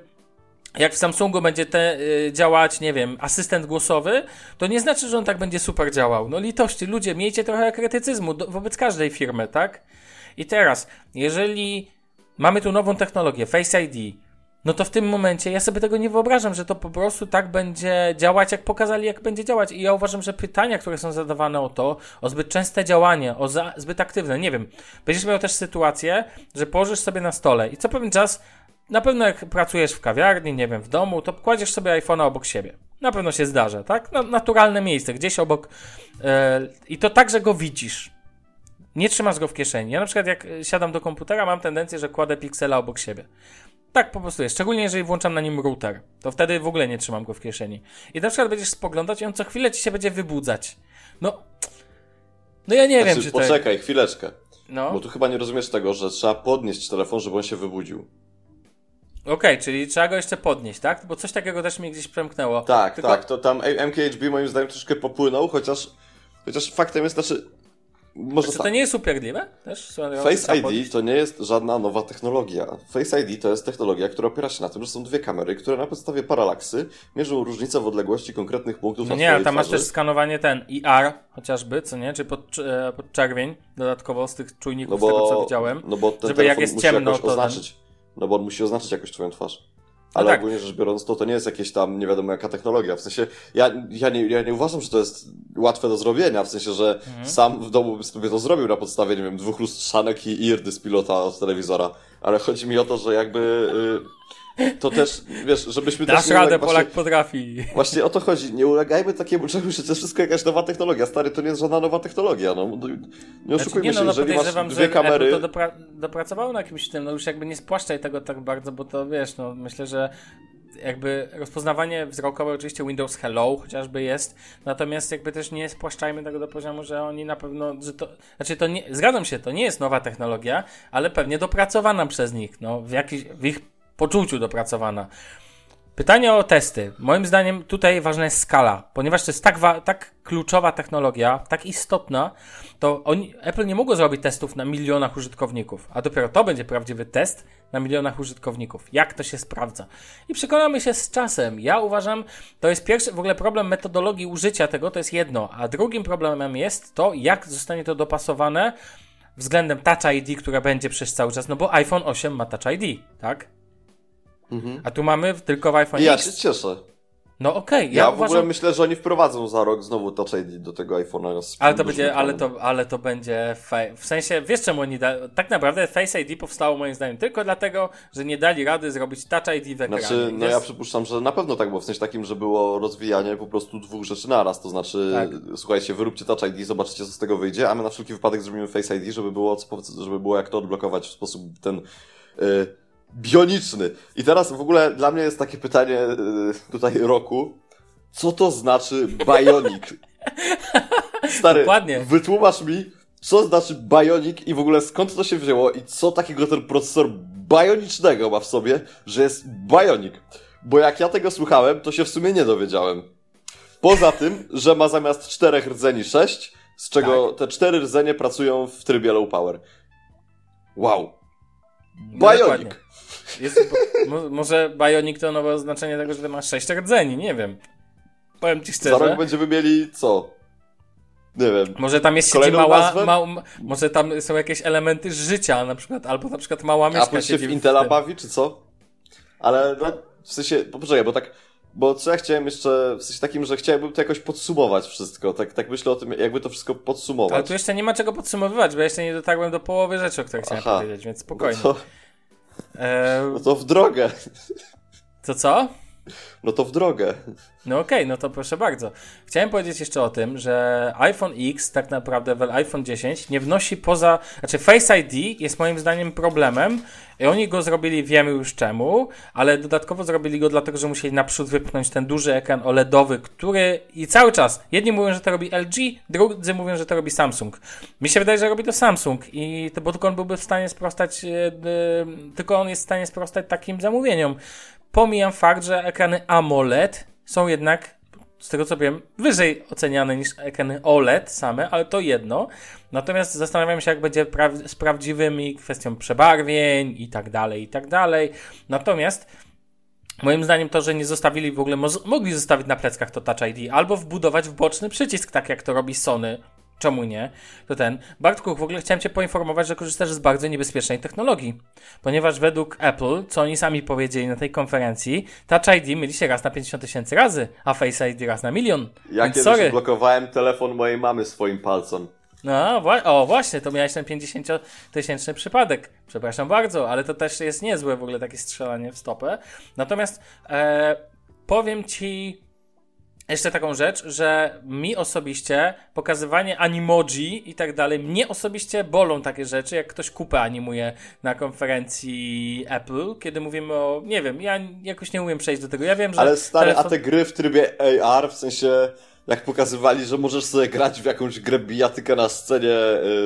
w Samsungu będzie działać, nie wiem, asystent głosowy, to nie znaczy, że on tak będzie super działał. No litości, ludzie, miejcie trochę krytycyzmu wobec każdej firmy, tak? I teraz, jeżeli mamy tu nową technologię, Face ID, no to w tym momencie ja sobie tego nie wyobrażam, że to po prostu tak będzie działać, jak pokazali, jak będzie działać. I ja uważam, że pytania, które są zadawane o zbyt częste działanie, zbyt aktywne, nie wiem. Będziesz miał też sytuację, że położysz sobie na stole i co pewien czas, na pewno jak pracujesz w kawiarni, nie wiem, w domu, to kładziesz sobie iPhone'a obok siebie. Na pewno się zdarza, tak? No, naturalne miejsce, gdzieś obok. I to tak, że go widzisz. Nie trzymasz go w kieszeni. Ja na przykład jak siadam do komputera, mam tendencję, że kładę Pixela obok siebie. Tak po prostu jest. Szczególnie jeżeli włączam na nim router. To wtedy w ogóle nie trzymam go w kieszeni. I na przykład będziesz spoglądać i on co chwilę ci się będzie wybudzać. No ja nie wiem, czy to... Poczekaj, chwileczkę. No. Bo tu chyba nie rozumiesz tego, że trzeba podnieść telefon, żeby on się wybudził. Okej, czyli trzeba go jeszcze podnieść, tak? Bo coś takiego też mi gdzieś przemknęło. Tak, tak. To tam MKHB moim zdaniem troszkę popłynął, chociaż faktem jest, może to nie jest upierdliwe? Też? Face ID to nie jest żadna nowa technologia. Face ID to jest technologia, która opiera się na tym, że są dwie kamery, które na podstawie paralaksy mierzą różnicę w odległości konkretnych punktów na twojej nie, tam twarzy. masz też skanowanie IR chociażby, co nie? Czy pod czerwień dodatkowo z tych czujników, z tego co widziałem. No bo ten żeby jak jest ciemno, to oznaczyć. No bo on musi oznaczyć jakoś twoją twarz. Ale tak. ogólnie rzecz biorąc, to nie jest jakieś tam nie wiadomo jaka technologia. W sensie, ja nie uważam, że to jest łatwe do zrobienia. W sensie, że sam w domu bym sobie to zrobił na podstawie, nie wiem, 2 lustrzanek i irdy z pilota od telewizora. Ale chodzi mi o to, że jakby to też, wiesz, żebyśmy Dasz też... radę, Polak potrafi. Właśnie o to chodzi. Nie ulegajmy takiemu czemuś, że to jest wszystko jakaś nowa technologia. Stary, to nie jest żadna nowa technologia. No, nie oszukujmy się, jeżeli masz dwie kamery... Apple to dopracowało na jakimś tym, no już jakby nie spłaszczaj tego tak bardzo, bo to wiesz, no myślę, że jakby rozpoznawanie wzrokowe oczywiście Windows Hello chociażby jest, natomiast jakby też nie spłaszczajmy tego do poziomu, że oni na pewno, że to, znaczy to nie, zgadzam się, to nie jest nowa technologia, ale pewnie dopracowana przez nich, no w ich poczuciu dopracowana. Pytanie o testy. Moim zdaniem tutaj ważna jest skala, ponieważ to jest tak kluczowa technologia, tak istotna, to Apple nie mogło zrobić testów na milionach użytkowników, a dopiero to będzie prawdziwy test na milionach użytkowników. Jak to się sprawdza? I przekonamy się z czasem. Ja uważam, to jest pierwszy w ogóle problem metodologii użycia tego, to jest jedno, a drugim problemem jest to, jak zostanie to dopasowane względem Touch ID, które będzie przez cały czas, no bo iPhone 8 ma Touch ID, tak? A tu mamy tylko w iPhone X. Ja się cieszę. No okej. Ja w ogóle myślę, że oni wprowadzą za rok znowu Touch ID do tego iPhone'a. Ale to będzie w sensie, wiesz czemu oni tak naprawdę Face ID powstało moim zdaniem tylko dlatego, że nie dali rady zrobić Touch ID w ekranie. Znaczy, no ja przypuszczam, że na pewno tak było, w sensie takim, że było rozwijanie po prostu 2 rzeczy naraz, to znaczy, słuchajcie, wyróbcie Touch ID, zobaczycie co z tego wyjdzie, a my na wszelki wypadek zrobimy Face ID, żeby było jak to odblokować w sposób ten... bioniczny. I teraz w ogóle dla mnie jest takie pytanie tutaj roku. Co to znaczy bionic? Stary, dokładnie. Wytłumacz mi, co znaczy bionic i w ogóle skąd to się wzięło i co takiego ten procesor bionicznego ma w sobie, że jest bionic. Bo jak ja tego słuchałem, to się w sumie nie dowiedziałem. Poza tym, że ma zamiast 4 rdzeni 6, z czego te 4 rdzenie pracują w trybie low power. Wow. Bionic. Może Bionic to nowe oznaczenie tego, że ty masz 6 rdzeni, nie wiem. Powiem ci szczerze. Za rok będziemy mieli co? Nie wiem. Może tam jest może tam są jakieś elementy życia na przykład, albo na przykład mała myszka się w Intela bawi, czy co? Ale no, w sensie, poczekaj, bo co ja chciałem jeszcze, w sensie takim, że chciałbym to jakoś podsumować wszystko, tak myślę o tym, jakby to wszystko podsumować. Ale tu jeszcze nie ma czego podsumowywać, bo jeszcze nie dotarłem do połowy rzeczy, o których chciałem powiedzieć, więc spokojnie. No to w drogę. Co? No to w drogę. No okej, no to proszę bardzo. Chciałem powiedzieć jeszcze o tym, że iPhone X, tak naprawdę iPhone 10 nie wnosi poza... Znaczy Face ID jest moim zdaniem problemem i oni go zrobili, wiemy już czemu, ale dodatkowo zrobili go dlatego, że musieli naprzód wypchnąć ten duży ekran OLEDowy, który i cały czas, jedni mówią, że to robi LG, drudzy mówią, że to robi Samsung. Mi się wydaje, że robi to Samsung bo tylko on byłby w stanie sprostać, tylko on jest w stanie sprostać takim zamówieniom. Pomijam fakt, że ekrany AMOLED są jednak, z tego co wiem, wyżej oceniane niż ekrany OLED same, ale to jedno. Natomiast zastanawiam się, jak będzie z prawdziwymi kwestią przebarwień i tak dalej, i tak dalej. Natomiast moim zdaniem to, że nie zostawili w ogóle, mogli zostawić na pleckach to Touch ID albo wbudować w boczny przycisk, tak jak to robi Sony. Czemu nie? To ten. Bartku, w ogóle chciałem Cię poinformować, że korzystasz z bardzo niebezpiecznej technologii. Ponieważ według Apple, co oni sami powiedzieli na tej konferencji, Touch ID myli się raz na 50 000 razy, a Face ID raz na 1 000 000. Ja Więc kiedyś blokowałem telefon mojej mamy swoim palcem. No, właśnie, to miałeś ten 50-tysięczny przypadek. Przepraszam bardzo, ale to też jest niezłe w ogóle takie strzelanie w stopę. Natomiast powiem Ci jeszcze taką rzecz, że mi osobiście pokazywanie animoji i tak dalej, mnie osobiście bolą takie rzeczy, jak ktoś kupę animuje na konferencji Apple, kiedy mówimy o, nie wiem, ja jakoś nie umiem przejść do tego. Ja wiem, że ale stary, a te gry w trybie AR, w sensie jak pokazywali, że możesz sobie grać w jakąś grę bijatykę na scenie,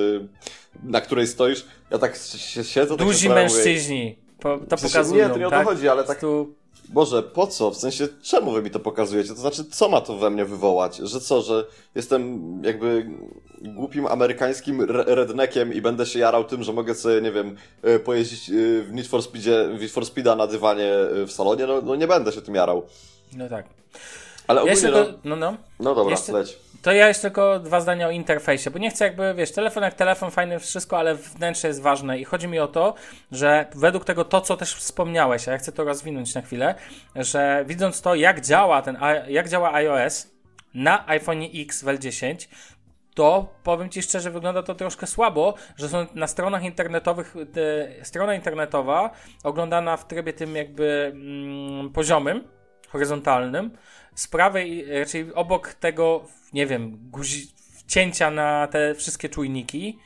na której stoisz, ja tak siedzę... Duzi mężczyźni to pokazują, nie, to nie o to chodzi, ale tak... Boże, po co? W sensie, czemu wy mi to pokazujecie? To znaczy, co ma to we mnie wywołać? Że co, że jestem jakby głupim amerykańskim redneckiem i będę się jarał tym, że mogę sobie, nie wiem, pojeździć w Need for Speeda na dywanie w salonie? No nie będę się tym jarał. No tak. Ale ogólnie, no dobra, leć. To ja jeszcze tylko 2 zdania o interfejsie, bo nie chcę jakby, wiesz, telefon jak telefon, fajne wszystko, ale wnętrze jest ważne i chodzi mi o to, że według tego to, co też wspomniałeś, a ja chcę to rozwinąć na chwilę, że widząc to, jak działa iOS na iPhone X w L10, to powiem Ci szczerze, wygląda to troszkę słabo, że są na stronach internetowych, strona internetowa oglądana w trybie tym jakby poziomym, horyzontalnym, z prawej, raczej obok tego, nie wiem, wcięcia na te wszystkie czujniki,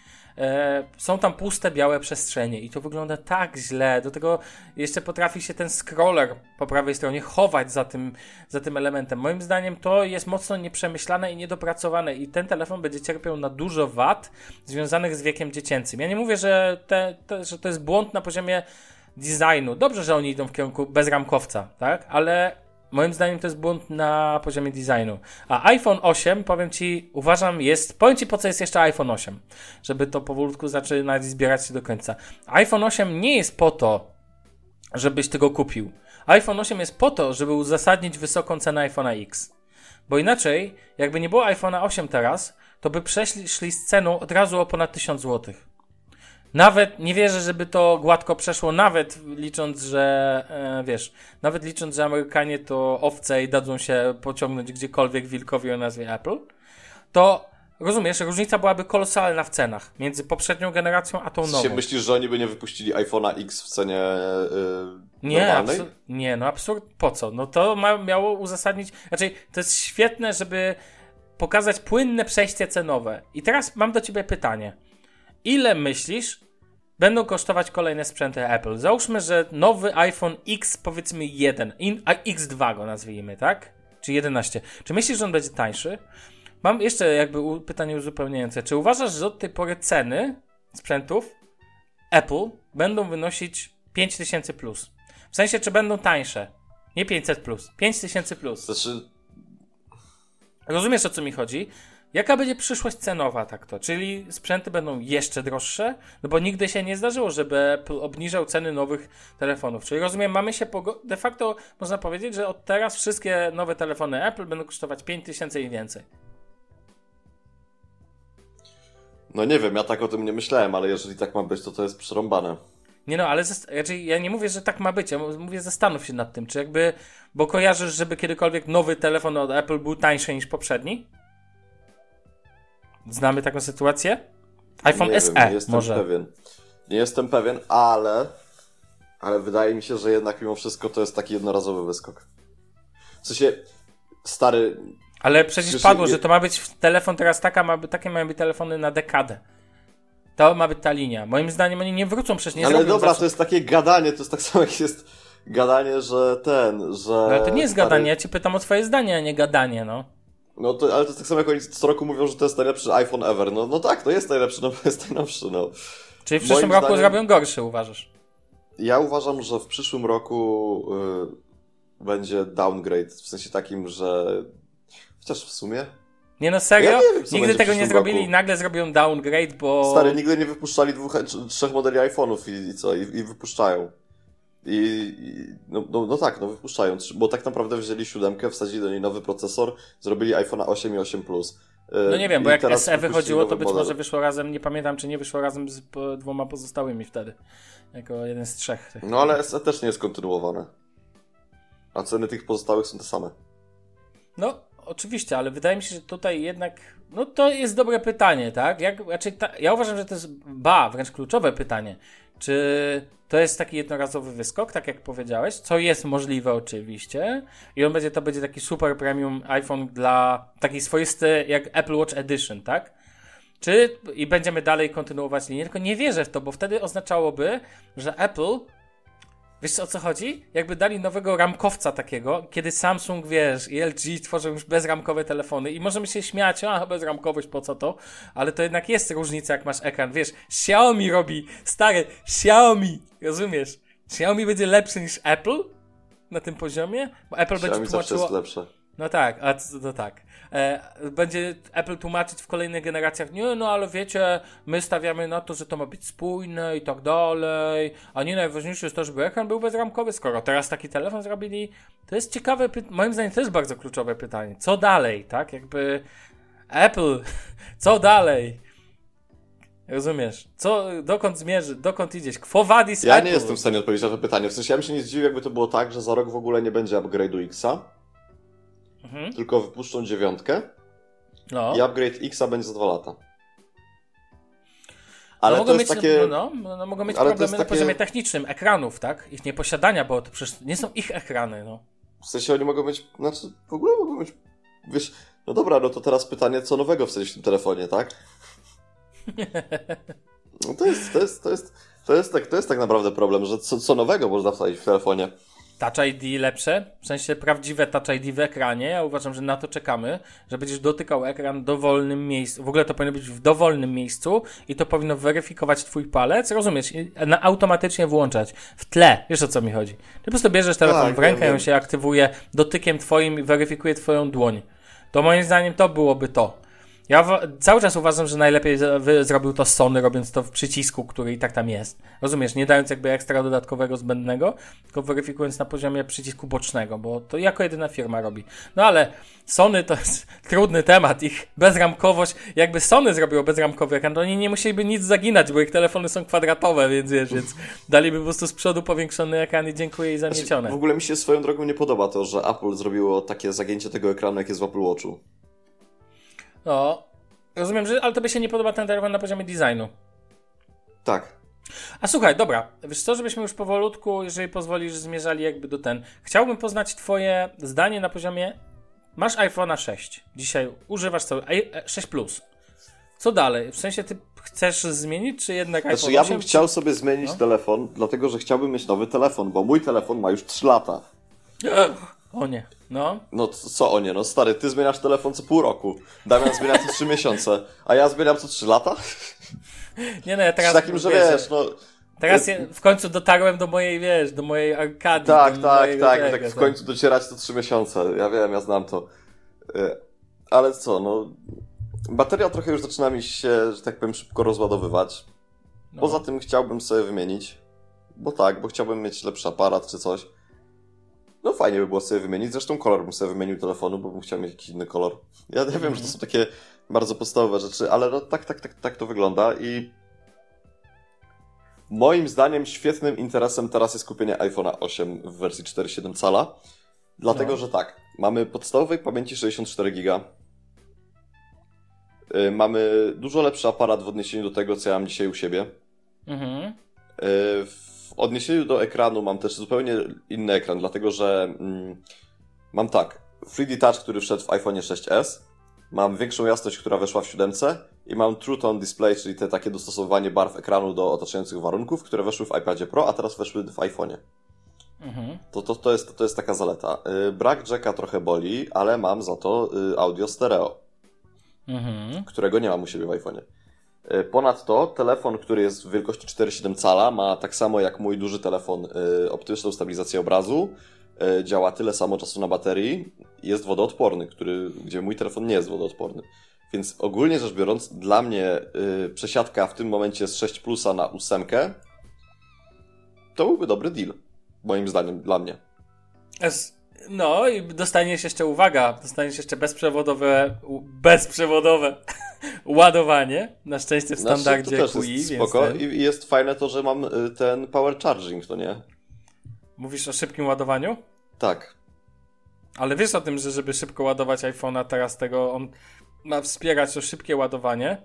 są tam puste, białe przestrzenie i to wygląda tak źle. Do tego jeszcze potrafi się ten scroller po prawej stronie chować za tym elementem. Moim zdaniem to jest mocno nieprzemyślane i niedopracowane i ten telefon będzie cierpiał na dużo wad związanych z wiekiem dziecięcym. Ja nie mówię, że to jest błąd na poziomie designu. Dobrze, że oni idą w kierunku bezramkowca, tak? Ale moim zdaniem to jest błąd na poziomie designu. A iPhone 8, powiem Ci, powiem Ci po co jest jeszcze iPhone 8, żeby to powolutku zaczynać zbierać się do końca. iPhone 8 nie jest po to, żebyś Ty go kupił. iPhone 8 jest po to, żeby uzasadnić wysoką cenę iPhone'a X. Bo inaczej, jakby nie było iPhone'a 8 teraz, to by przeszli z ceną od razu o ponad 1000 zł. Nawet nie wierzę, żeby to gładko przeszło, nawet licząc, że że Amerykanie to owce i dadzą się pociągnąć gdziekolwiek wilkowi o nazwie Apple, to rozumiesz, różnica byłaby kolosalna w cenach między poprzednią generacją a tą nową. Myślisz, że oni by nie wypuścili iPhone'a X w cenie normalnej? Nie, absurd, po co? No to miało uzasadnić, to jest świetne, żeby pokazać płynne przejście cenowe. I teraz mam do Ciebie pytanie. Ile myślisz, będą kosztować kolejne sprzęty Apple? Załóżmy, że nowy iPhone X, powiedzmy 1, a X2 go nazwijmy, tak? Czy 11. Czy myślisz, że on będzie tańszy? Mam jeszcze jakby pytanie uzupełniające. Czy uważasz, że od tej pory ceny sprzętów Apple będą wynosić 5000 plus? W sensie, czy będą tańsze? Nie 500 plus, 5000 plus. Rozumiesz, o co mi chodzi? Jaka będzie przyszłość cenowa, tak to? Czyli sprzęty będą jeszcze droższe? No bo nigdy się nie zdarzyło, żeby Apple obniżał ceny nowych telefonów. Czyli rozumiem, mamy się de facto można powiedzieć, że od teraz wszystkie nowe telefony Apple będą kosztować 5000 i więcej. No nie wiem, ja tak o tym nie myślałem, ale jeżeli tak ma być, to jest przerąbane. Nie no, ale raczej ja nie mówię, że tak ma być, ja mówię, zastanów się nad tym, czy jakby, bo kojarzysz, żeby kiedykolwiek nowy telefon od Apple był tańszy niż poprzedni? Znamy taką sytuację? iPhone nie SE wiem, nie jestem może. Pewien. Nie jestem pewien, ale wydaje mi się, że jednak mimo wszystko to jest taki jednorazowy wyskok. W sensie, stary... Ale przecież padło, że to ma być telefon teraz takie mają być telefony na dekadę. To ma być ta linia. Moim zdaniem oni nie wrócą, przecież nie Ale zrobią... dobra, to jest takie gadanie, to jest tak samo jak jest gadanie, że że... Ale to nie jest gadanie, ja cię pytam o twoje zdanie, a nie gadanie, no. No to, ale to jest tak samo jak oni co roku mówią, że to jest najlepszy iPhone ever. No tak, to jest najlepszy, no bo jest najnowszy, no. Czyli w przyszłym roku zrobią gorszy, uważasz? Ja uważam, że w przyszłym roku będzie downgrade, w sensie takim, że... Chociaż w sumie... Nie no, serio? Ja nie wiem, nigdy tego nie zrobili roku. i nagle zrobią downgrade, bo... Stary, nigdy nie wypuszczali 3 modeli iPhone'ów i co? I wypuszczają. No tak, wypuszczają, bo tak naprawdę wzięli 7, wsadzili do niej nowy procesor, zrobili iPhone'a 8 i 8 Plus. No nie wiem, bo jak SE wypuścili wychodziło, to nowy być model. może wyszło razem, nie pamiętam czy nie wyszło razem z 2 pozostałymi wtedy. Jako jeden z 3. No ale SE też nie jest kontynuowane. A ceny tych pozostałych są te same. No, oczywiście, ale wydaje mi się, że tutaj jednak, no to jest dobre pytanie, tak? Ja uważam, że to jest wręcz kluczowe pytanie. Czy to jest taki jednorazowy wyskok, tak jak powiedziałeś, co jest możliwe oczywiście i to będzie taki super premium iPhone dla takiej swoisty jak Apple Watch Edition, tak? I będziemy dalej kontynuować linię, tylko nie wierzę w to, bo wtedy oznaczałoby, że Apple, wiesz o co chodzi? Jakby dali nowego ramkowca takiego, kiedy Samsung, wiesz, i LG tworzą już bezramkowe telefony i możemy się śmiać, bezramkowość, po co to? Ale to jednak jest różnica, jak masz ekran. Wiesz, Xiaomi robi, Xiaomi, rozumiesz? Xiaomi będzie lepszy niż Apple na tym poziomie, bo Apple Xiaomi będzie zawsze tłumaczyło... jest lepsze. No tak, tak. Będzie Apple tłumaczyć w kolejnych generacjach, nie, no ale wiecie, my stawiamy na to, że to ma być spójne i tak dalej, a nie najważniejsze jest to, żeby ekran był bezramkowy, skoro teraz taki telefon zrobili. To jest ciekawe, moim zdaniem to jest bardzo kluczowe pytanie. Co dalej, tak? Jakby Apple, co dalej? Rozumiesz? Dokąd zmierzy, dokąd idziesz? Quo vadis Ja Apple? nie jestem w stanie odpowiedzieć na to pytanie. W sensie ja bym się nie zdziwił, jakby to było tak, że za rok w ogóle nie będzie upgrade'u X'a. Tylko wypuszczą 9 i upgrade X'a będzie za 2 lata. Ale mogą to jest mieć, takie... mogą mieć ale to problemy jest na takie... poziomie technicznym, ekranów, tak? Ich nieposiadania, bo to przecież nie są ich ekrany, no. W sensie oni mogą mieć... Znaczy, w ogóle mogą mieć... Wiesz, no dobra, no to teraz pytanie, co nowego wsadzić w tym telefonie, tak? No to jest tak naprawdę problem, że co nowego można wsadzić w telefonie. Touch ID lepsze, w sensie prawdziwe Touch ID w ekranie. Ja uważam, że na to czekamy, że będziesz dotykał ekran w dowolnym miejscu. W ogóle to powinno być w dowolnym miejscu i to powinno weryfikować twój palec, rozumiesz? I automatycznie włączać w tle. Wiesz o co mi chodzi? Ty po prostu bierzesz telefon w rękę, on się aktywuje dotykiem twoim i weryfikuje twoją dłoń. To moim zdaniem to byłoby to. Ja cały czas uważam, że najlepiej zrobił to Sony, robiąc to w przycisku, który i tak tam jest. Rozumiesz? Nie dając jakby ekstra dodatkowego zbędnego, tylko weryfikując na poziomie przycisku bocznego, bo to jako jedyna firma robi. No ale Sony to jest trudny temat. Ich bezramkowość, jakby Sony zrobiło bezramkowy ekran, to oni nie musieliby nic zaginać, bo ich telefony są kwadratowe, więc daliby po prostu z przodu powiększony ekran i dziękuję i zamiecione. W ogóle mi się swoją drogą nie podoba to, że Apple zrobiło takie zagięcie tego ekranu, jak jest w Apple Watchu. No, rozumiem, ale tobie się nie podoba ten telefon na poziomie designu. Tak. A słuchaj, dobra, wiesz co, żebyśmy już powolutku, jeżeli pozwolisz, zmierzali jakby do Chciałbym poznać twoje zdanie na poziomie, masz iPhone'a 6, dzisiaj używasz cały, 6 Plus. Co dalej? W sensie ty chcesz zmienić, czy jednak iPhone 8? Ja bym chciał sobie zmienić telefon, dlatego że chciałbym mieć nowy telefon, bo mój telefon ma już 3 lata. O nie, no. No co o nie, no stary, ty zmieniasz telefon co pół roku, Damian zmienia co 3 miesiące, a ja zmieniam co 3 lata? Nie no, ja teraz... Z takim, że wiesz, no... Teraz w końcu dotarłem do mojej, do mojej arkady. Tak, tak w końcu docierać co 3 miesiące, ja wiem, ja znam to. Ale co, no... Bateria trochę już zaczyna mi się, że tak powiem, szybko rozładowywać. No. Poza tym chciałbym sobie wymienić, bo chciałbym mieć lepszy aparat czy coś. No fajnie by było sobie wymienić, zresztą kolor bym sobie wymienił telefonu, bo bym chciał mieć jakiś inny kolor. Ja wiem, że to są takie bardzo podstawowe rzeczy, ale no tak to wygląda i moim zdaniem świetnym interesem teraz jest kupienie iPhone'a 8 w wersji 4,7 cala, dlatego, że mamy podstawowej pamięci 64 GB, mamy dużo lepszy aparat w odniesieniu do tego, co ja mam dzisiaj u siebie. W odniesieniu do ekranu mam też zupełnie inny ekran, dlatego że Mam tak, 3D Touch, który wszedł w iPhone 6s, mam większą jasność, która weszła w 7 i mam True Tone Display, czyli te takie dostosowywanie barw ekranu do otaczających warunków, które weszły w iPadzie Pro, a teraz weszły w iPhone'ie. To jest taka zaleta. Brak jacka trochę boli, ale mam za to audio stereo, którego nie mam u siebie w iPhone'ie. Ponadto telefon, który jest w wielkości 4,7 cala, ma tak samo jak mój duży telefon optyczną stabilizację obrazu, działa tyle samo czasu na baterii, jest wodoodporny, gdzie mój telefon nie jest wodoodporny. Więc ogólnie rzecz biorąc, dla mnie przesiadka w tym momencie z 6 Plusa na 8 to byłby dobry deal. Moim zdaniem, dla mnie. No i dostaniesz jeszcze, uwaga, bezprzewodowe ładowanie. Na szczęście w standardzie to też QI. jest spoko. I jest fajne to, że mam ten power charging, to nie? Mówisz o szybkim ładowaniu? Tak. Ale wiesz o tym, że żeby szybko ładować iPhone'a teraz on ma wspierać to szybkie ładowanie,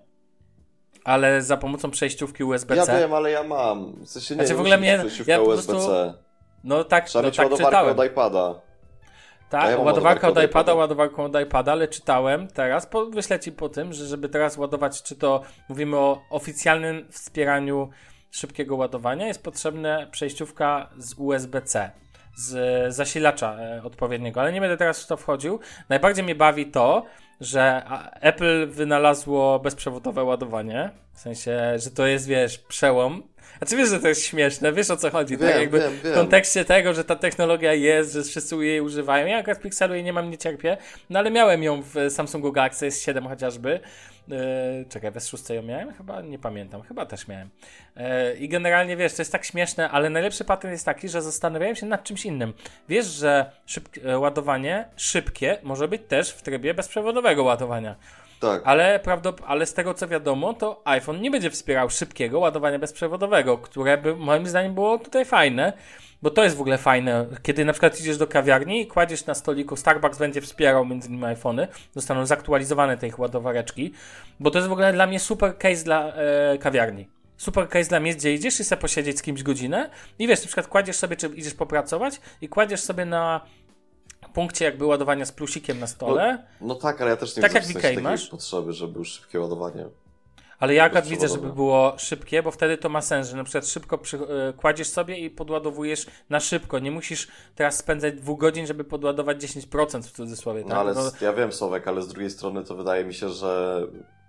ale za pomocą przejściówki USB-C. Ja wiem, ale ja mam. W sensie nie, w ogóle przejściówka USB-C. No tak, trzeba mieć tak ładowarkę czytałem. od iPada. Tak, ja ładowarka od iPada, ale czytałem teraz, wyślę ci po tym, że żeby teraz ładować, czy to mówimy o oficjalnym wspieraniu szybkiego ładowania, jest potrzebna przejściówka z USB-C, z zasilacza odpowiedniego, ale nie będę teraz w to wchodził. Najbardziej mnie bawi to, że Apple wynalazło bezprzewodowe ładowanie, w sensie, że to jest, wiesz, przełom. Znaczy wiesz, że to jest śmieszne, wiesz o co chodzi, wiem, tak? Jakby wiem. w kontekście tego, że ta technologia jest, że wszyscy jej używają. Ja akurat Pixelu jej nie mam, nie cierpię, no ale miałem ją w Samsungu Galaxy S7 chociażby. Czekaj, w S6 ją miałem? Chyba nie pamiętam, chyba też miałem. I generalnie wiesz, to jest tak śmieszne, ale najlepszy patent jest taki, że zastanawiałem się nad czymś innym. Wiesz, że ładowanie szybkie może być też w trybie bezprzewodowego ładowania. Tak. Ale z tego co wiadomo, to iPhone nie będzie wspierał szybkiego ładowania bezprzewodowego, które by moim zdaniem było tutaj fajne, bo to jest w ogóle fajne, kiedy na przykład idziesz do kawiarni i kładziesz na stoliku, Starbucks będzie wspierał między innymi iPhony, zostaną zaktualizowane te ich ładowareczki, bo to jest w ogóle dla mnie super case dla kawiarni. Super case dla miejsc, gdzie idziesz i sobie posiedzieć z kimś godzinę i wiesz, na przykład kładziesz sobie, czy idziesz popracować i kładziesz sobie na punkcie jakby ładowania z plusikiem na stole. No tak, ale ja też nie tak widzę jak w sensie masz takiej potrzeby, żeby już szybkie ładowanie. Ale ja akurat widzę, żeby było szybkie, bo wtedy to ma sens, że na przykład szybko kładziesz sobie i podładowujesz na szybko. Nie musisz teraz spędzać 2 godzin, żeby podładować 10% w cudzysłowie. Tak? No ale ja wiem, Sławek, ale z drugiej strony to wydaje mi się, że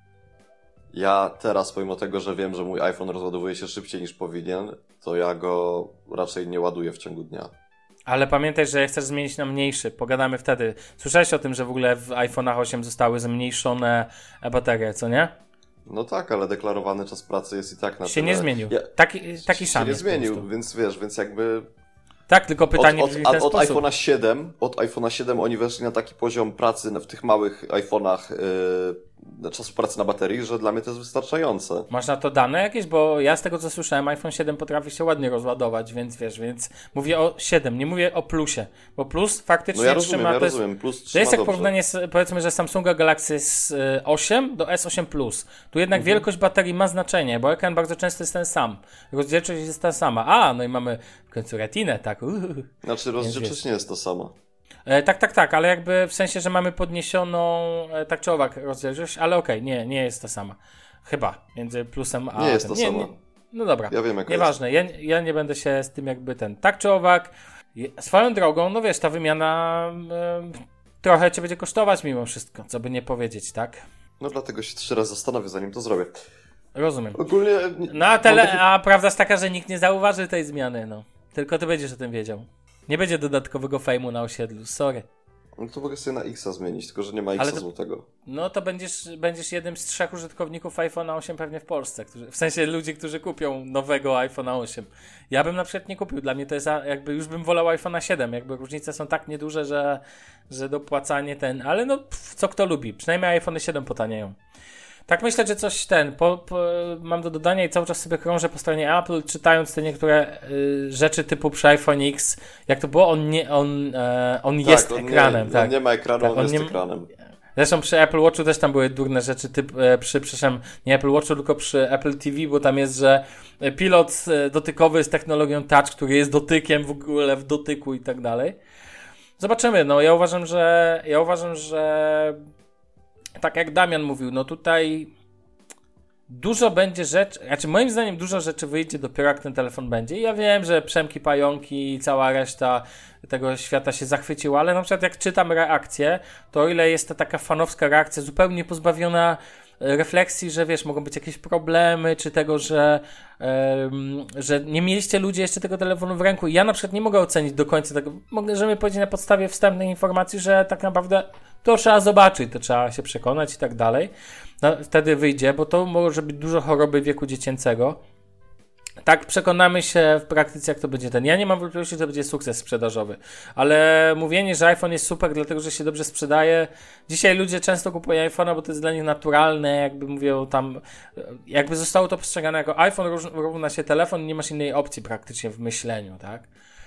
ja teraz, pomimo tego, że wiem, że mój iPhone rozładowuje się szybciej niż powinien, to ja go raczej nie ładuję w ciągu dnia. Ale pamiętaj, że jak chcesz zmienić na mniejszy, pogadamy wtedy. Słyszałeś o tym, że w ogóle w iPhone'ach 8 zostały zmniejszone baterie, co nie? No tak, ale deklarowany czas pracy jest i tak na się tyle. nie zmienił. Taki sam się nie jest zmienił, więc jakby... Tak, tylko pytanie od sposób. iPhone'a 7 oni weszli na taki poziom pracy w tych małych iPhone'ach czasu pracy na baterii, że dla mnie to jest wystarczające. Masz na to dane jakieś? Bo ja z tego co słyszałem, iPhone 7 potrafi się ładnie rozładować, więc wiesz, mówię o 7, nie mówię o plusie, bo plus faktycznie ja trzyma... rozumiem, plus trzyma to jest jak dobrze. porównanie powiedzmy, że Samsunga Galaxy S8 do S8 Plus. Tu jednak wielkość baterii ma znaczenie, bo ekran bardzo często jest ten sam. Rozdzielczość jest ta sama. No i mamy w końcu retinę, tak. Znaczy rozdzielczość nie jest to samo. Tak, ale jakby w sensie, że mamy podniesioną tak czy owak rozdzielczość, ale okej, nie jest to sama. Chyba, między plusem a... Nie jest to sama. No dobra, ja wiem, jak nieważne, ja nie będę się z tym jakby tak czy owak. Swoją drogą, no wiesz, ta wymiana trochę cię będzie kosztować mimo wszystko, co by nie powiedzieć, tak? No dlatego się 3 razy zastanowię, zanim to zrobię. Rozumiem. Ogólnie... No a prawda jest taka, że nikt nie zauważy tej zmiany, no. Tylko ty będziesz o tym wiedział. Nie będzie dodatkowego fejmu na osiedlu, sorry. No to mogę sobie na X-a zmienić, tylko że nie ma X-a złotego. No to będziesz jednym z 3 użytkowników iPhone'a 8 pewnie w Polsce. W sensie ludzi, którzy kupią nowego iPhone'a 8. Ja bym na przykład nie kupił. Dla mnie to jest jakby już bym wolał iPhone'a 7. Jakby różnice są tak nieduże, że dopłacanie ale no co kto lubi. Przynajmniej iPhone'y 7 potanieją. Tak myślę, że coś mam do dodania i cały czas sobie krążę po stronie Apple, czytając te niektóre rzeczy typu przy iPhone X, jak to było, on jest ekranem. On nie ma ekranu, on jest ekranem. Zresztą przy Apple Watchu też tam były durne rzeczy, nie Apple Watchu, tylko przy Apple TV, bo tam jest, że pilot dotykowy z technologią touch, który jest dotykiem w ogóle w dotyku i tak dalej. Zobaczymy, no ja uważam, że tak jak Damian mówił, no tutaj dużo będzie rzeczy, znaczy moim zdaniem dużo rzeczy wyjdzie dopiero jak ten telefon będzie. I ja wiem, że Przemki, Pająki i cała reszta tego świata się zachwyciła, ale na przykład jak czytam reakcje, to o ile jest to taka fanowska reakcja zupełnie pozbawiona refleksji, że wiesz, mogą być jakieś problemy, czy tego, że nie mieliście ludzie jeszcze tego telefonu w ręku. I ja na przykład nie mogę ocenić do końca tego. Możemy powiedzieć na podstawie wstępnej informacji, że tak naprawdę to trzeba zobaczyć, to trzeba się przekonać i tak dalej. No, wtedy wyjdzie, bo to może być dużo choroby wieku dziecięcego. Tak, przekonamy się w praktyce, jak to będzie ten. Ja nie mam wątpliwości, że to będzie sukces sprzedażowy, ale mówienie, że iPhone jest super, dlatego że się dobrze sprzedaje. Dzisiaj ludzie często kupują iPhone'a, bo to jest dla nich naturalne, jakby mówią tam, jakby zostało to postrzegane jako iPhone równa się telefon, nie masz innej opcji praktycznie w myśleniu, tak?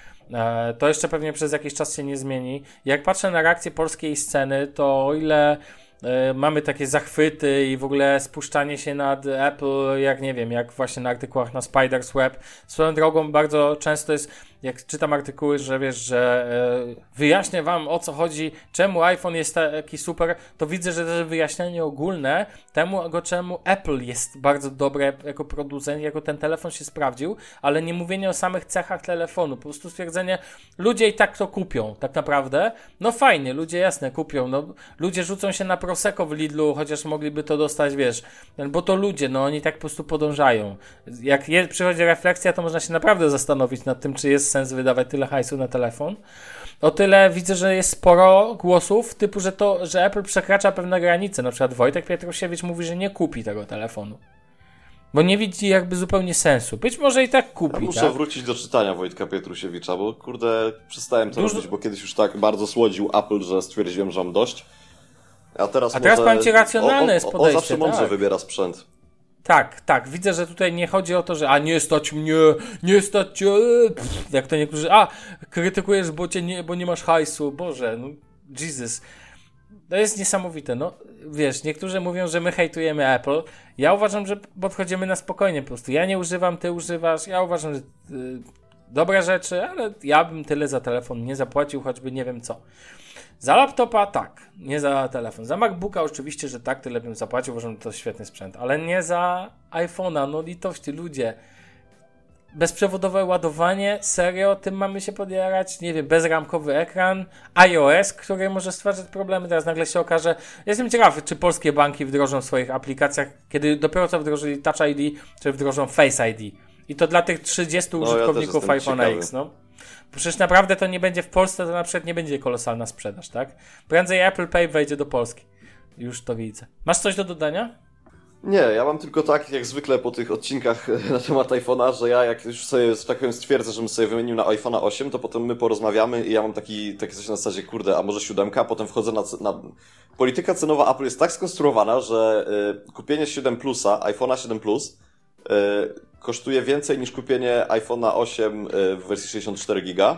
To jeszcze pewnie przez jakiś czas się nie zmieni. Jak patrzę na reakcję polskiej sceny, to o ile mamy takie zachwyty i w ogóle spuszczanie się nad Apple, jak nie wiem, jak właśnie na artykułach na Spider's Web. Swoją drogą bardzo często jest, jak czytam artykuły, że wiesz, że wyjaśnię wam, o co chodzi, czemu iPhone jest taki super, to widzę, że to jest wyjaśnienie ogólne czemu Apple jest bardzo dobre jako producent, jako ten telefon się sprawdził, ale nie mówienie o samych cechach telefonu, po prostu stwierdzenie, ludzie i tak to kupią, tak naprawdę. No fajnie, ludzie jasne kupią, no ludzie rzucą się na Prosecco w Lidlu, chociaż mogliby to dostać, wiesz, bo to ludzie, no oni tak po prostu podążają. Jak przychodzi refleksja, to można się naprawdę zastanowić nad tym, czy jest sens wydawać tyle hajsu na telefon. O tyle widzę, że jest sporo głosów typu, że Apple przekracza pewne granice. Na przykład Wojtek Pietrusiewicz mówi, że nie kupi tego telefonu. Bo nie widzi jakby zupełnie sensu. Być może i tak kupi, ja muszę tak? wrócić do czytania Wojtka Pietrusiewicza, bo kurde, przestałem to robić, bo kiedyś już tak bardzo słodził Apple, że stwierdziłem, że mam dość. A teraz powiem ci, racjonalne jest podejście. On zawsze mądrze wybiera sprzęt. Tak. Widzę, że tutaj nie chodzi o to, że nie stać mnie, nie stać cię, jak to niektórzy, krytykujesz, bo nie masz hajsu. Boże, no Jesus. To jest niesamowite, no. Wiesz, niektórzy mówią, że my hejtujemy Apple. Ja uważam, że podchodzimy na spokojnie po prostu. Ja nie używam, ty używasz. Ja uważam, że dobre rzeczy, ale ja bym tyle za telefon nie zapłacił, choćby nie wiem co. Za laptopa tak, nie za telefon. Za MacBooka oczywiście, że tak, tyle bym zapłacił, uważam, że to sprzęt, ale nie za iPhone'a, no litości, ludzie. Bezprzewodowe ładowanie, serio, tym mamy się podjarać, nie wiem, bezramkowy ekran, iOS, który może stwarzać problemy, teraz nagle się okaże. Jestem ciekawy, czy polskie banki wdrożą w swoich aplikacjach, kiedy dopiero co wdrożyli Touch ID, czy wdrożą Face ID. I to dla tych 30 użytkowników iPhone'a X, no. Bo przecież naprawdę to nie będzie w Polsce, to na przykład nie będzie kolosalna sprzedaż, tak? Prędzej Apple Pay wejdzie do Polski. Już to widzę. Masz coś do dodania? Nie, ja mam tylko tak, jak zwykle po tych odcinkach na temat iPhone'a, że ja jak już sobie, tak powiem, stwierdzę, żebym sobie wymienił na iPhone'a 8, to potem my porozmawiamy i ja mam takie coś na zasadzie, kurde, a może 7, potem wchodzę na... Polityka cenowa Apple jest tak skonstruowana, że kupienie 7 Plusa, iPhone'a 7 Plus, kosztuje więcej niż kupienie iPhone'a 8 w wersji 64 GB.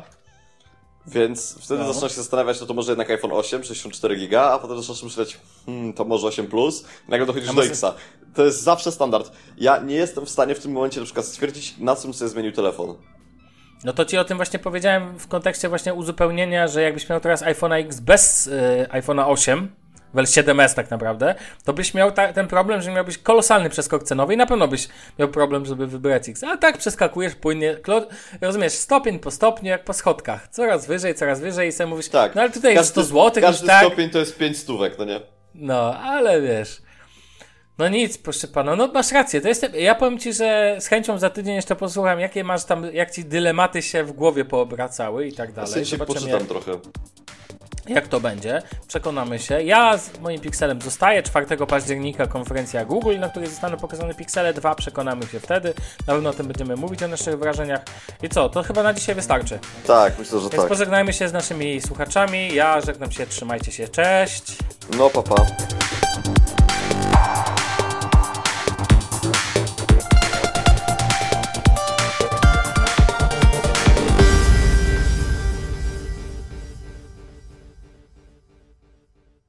Więc wtedy zaczynasz się zastanawiać, no to może jednak iPhone 8, 64 GB, a potem zaczynasz myśleć, to może 8 Plus, nagle dochodzisz do X'a. To jest zawsze standard. Ja nie jestem w stanie w tym momencie na przykład stwierdzić, na czym sobie zmienił telefon. No to ci o tym właśnie powiedziałem w kontekście właśnie uzupełnienia, że jakbyś miał teraz iPhone'a X bez iPhone'a 8, wel 7S tak naprawdę, to byś miał ten problem, że miałbyś kolosalny przeskok cenowy i na pewno byś miał problem, żeby wybrać X. A tak przeskakujesz płynnie, rozumiesz, stopień po stopniu, jak po schodkach. Coraz wyżej i sobie mówisz, tak. No ale tutaj jest 100 zł. Każdy tak. stopień to jest 5 stówek, no nie? No, ale wiesz... No nic, proszę pana, no masz rację, ja powiem ci, że z chęcią za tydzień jeszcze posłucham, jakie masz tam, jak ci dylematy się w głowie poobracały i tak dalej. Ja sobie poczytam trochę. Jak to będzie, przekonamy się. Ja z moim Pixelem zostaję, 4 października konferencja Google, na której zostaną pokazane Pixele 2, przekonamy się wtedy, na pewno o tym będziemy mówić, o naszych wrażeniach. I co, to chyba na dzisiaj wystarczy. Tak, myślę, że tak. Więc pożegnajmy się z naszymi słuchaczami, ja żegnam się, trzymajcie się, cześć. No, pa.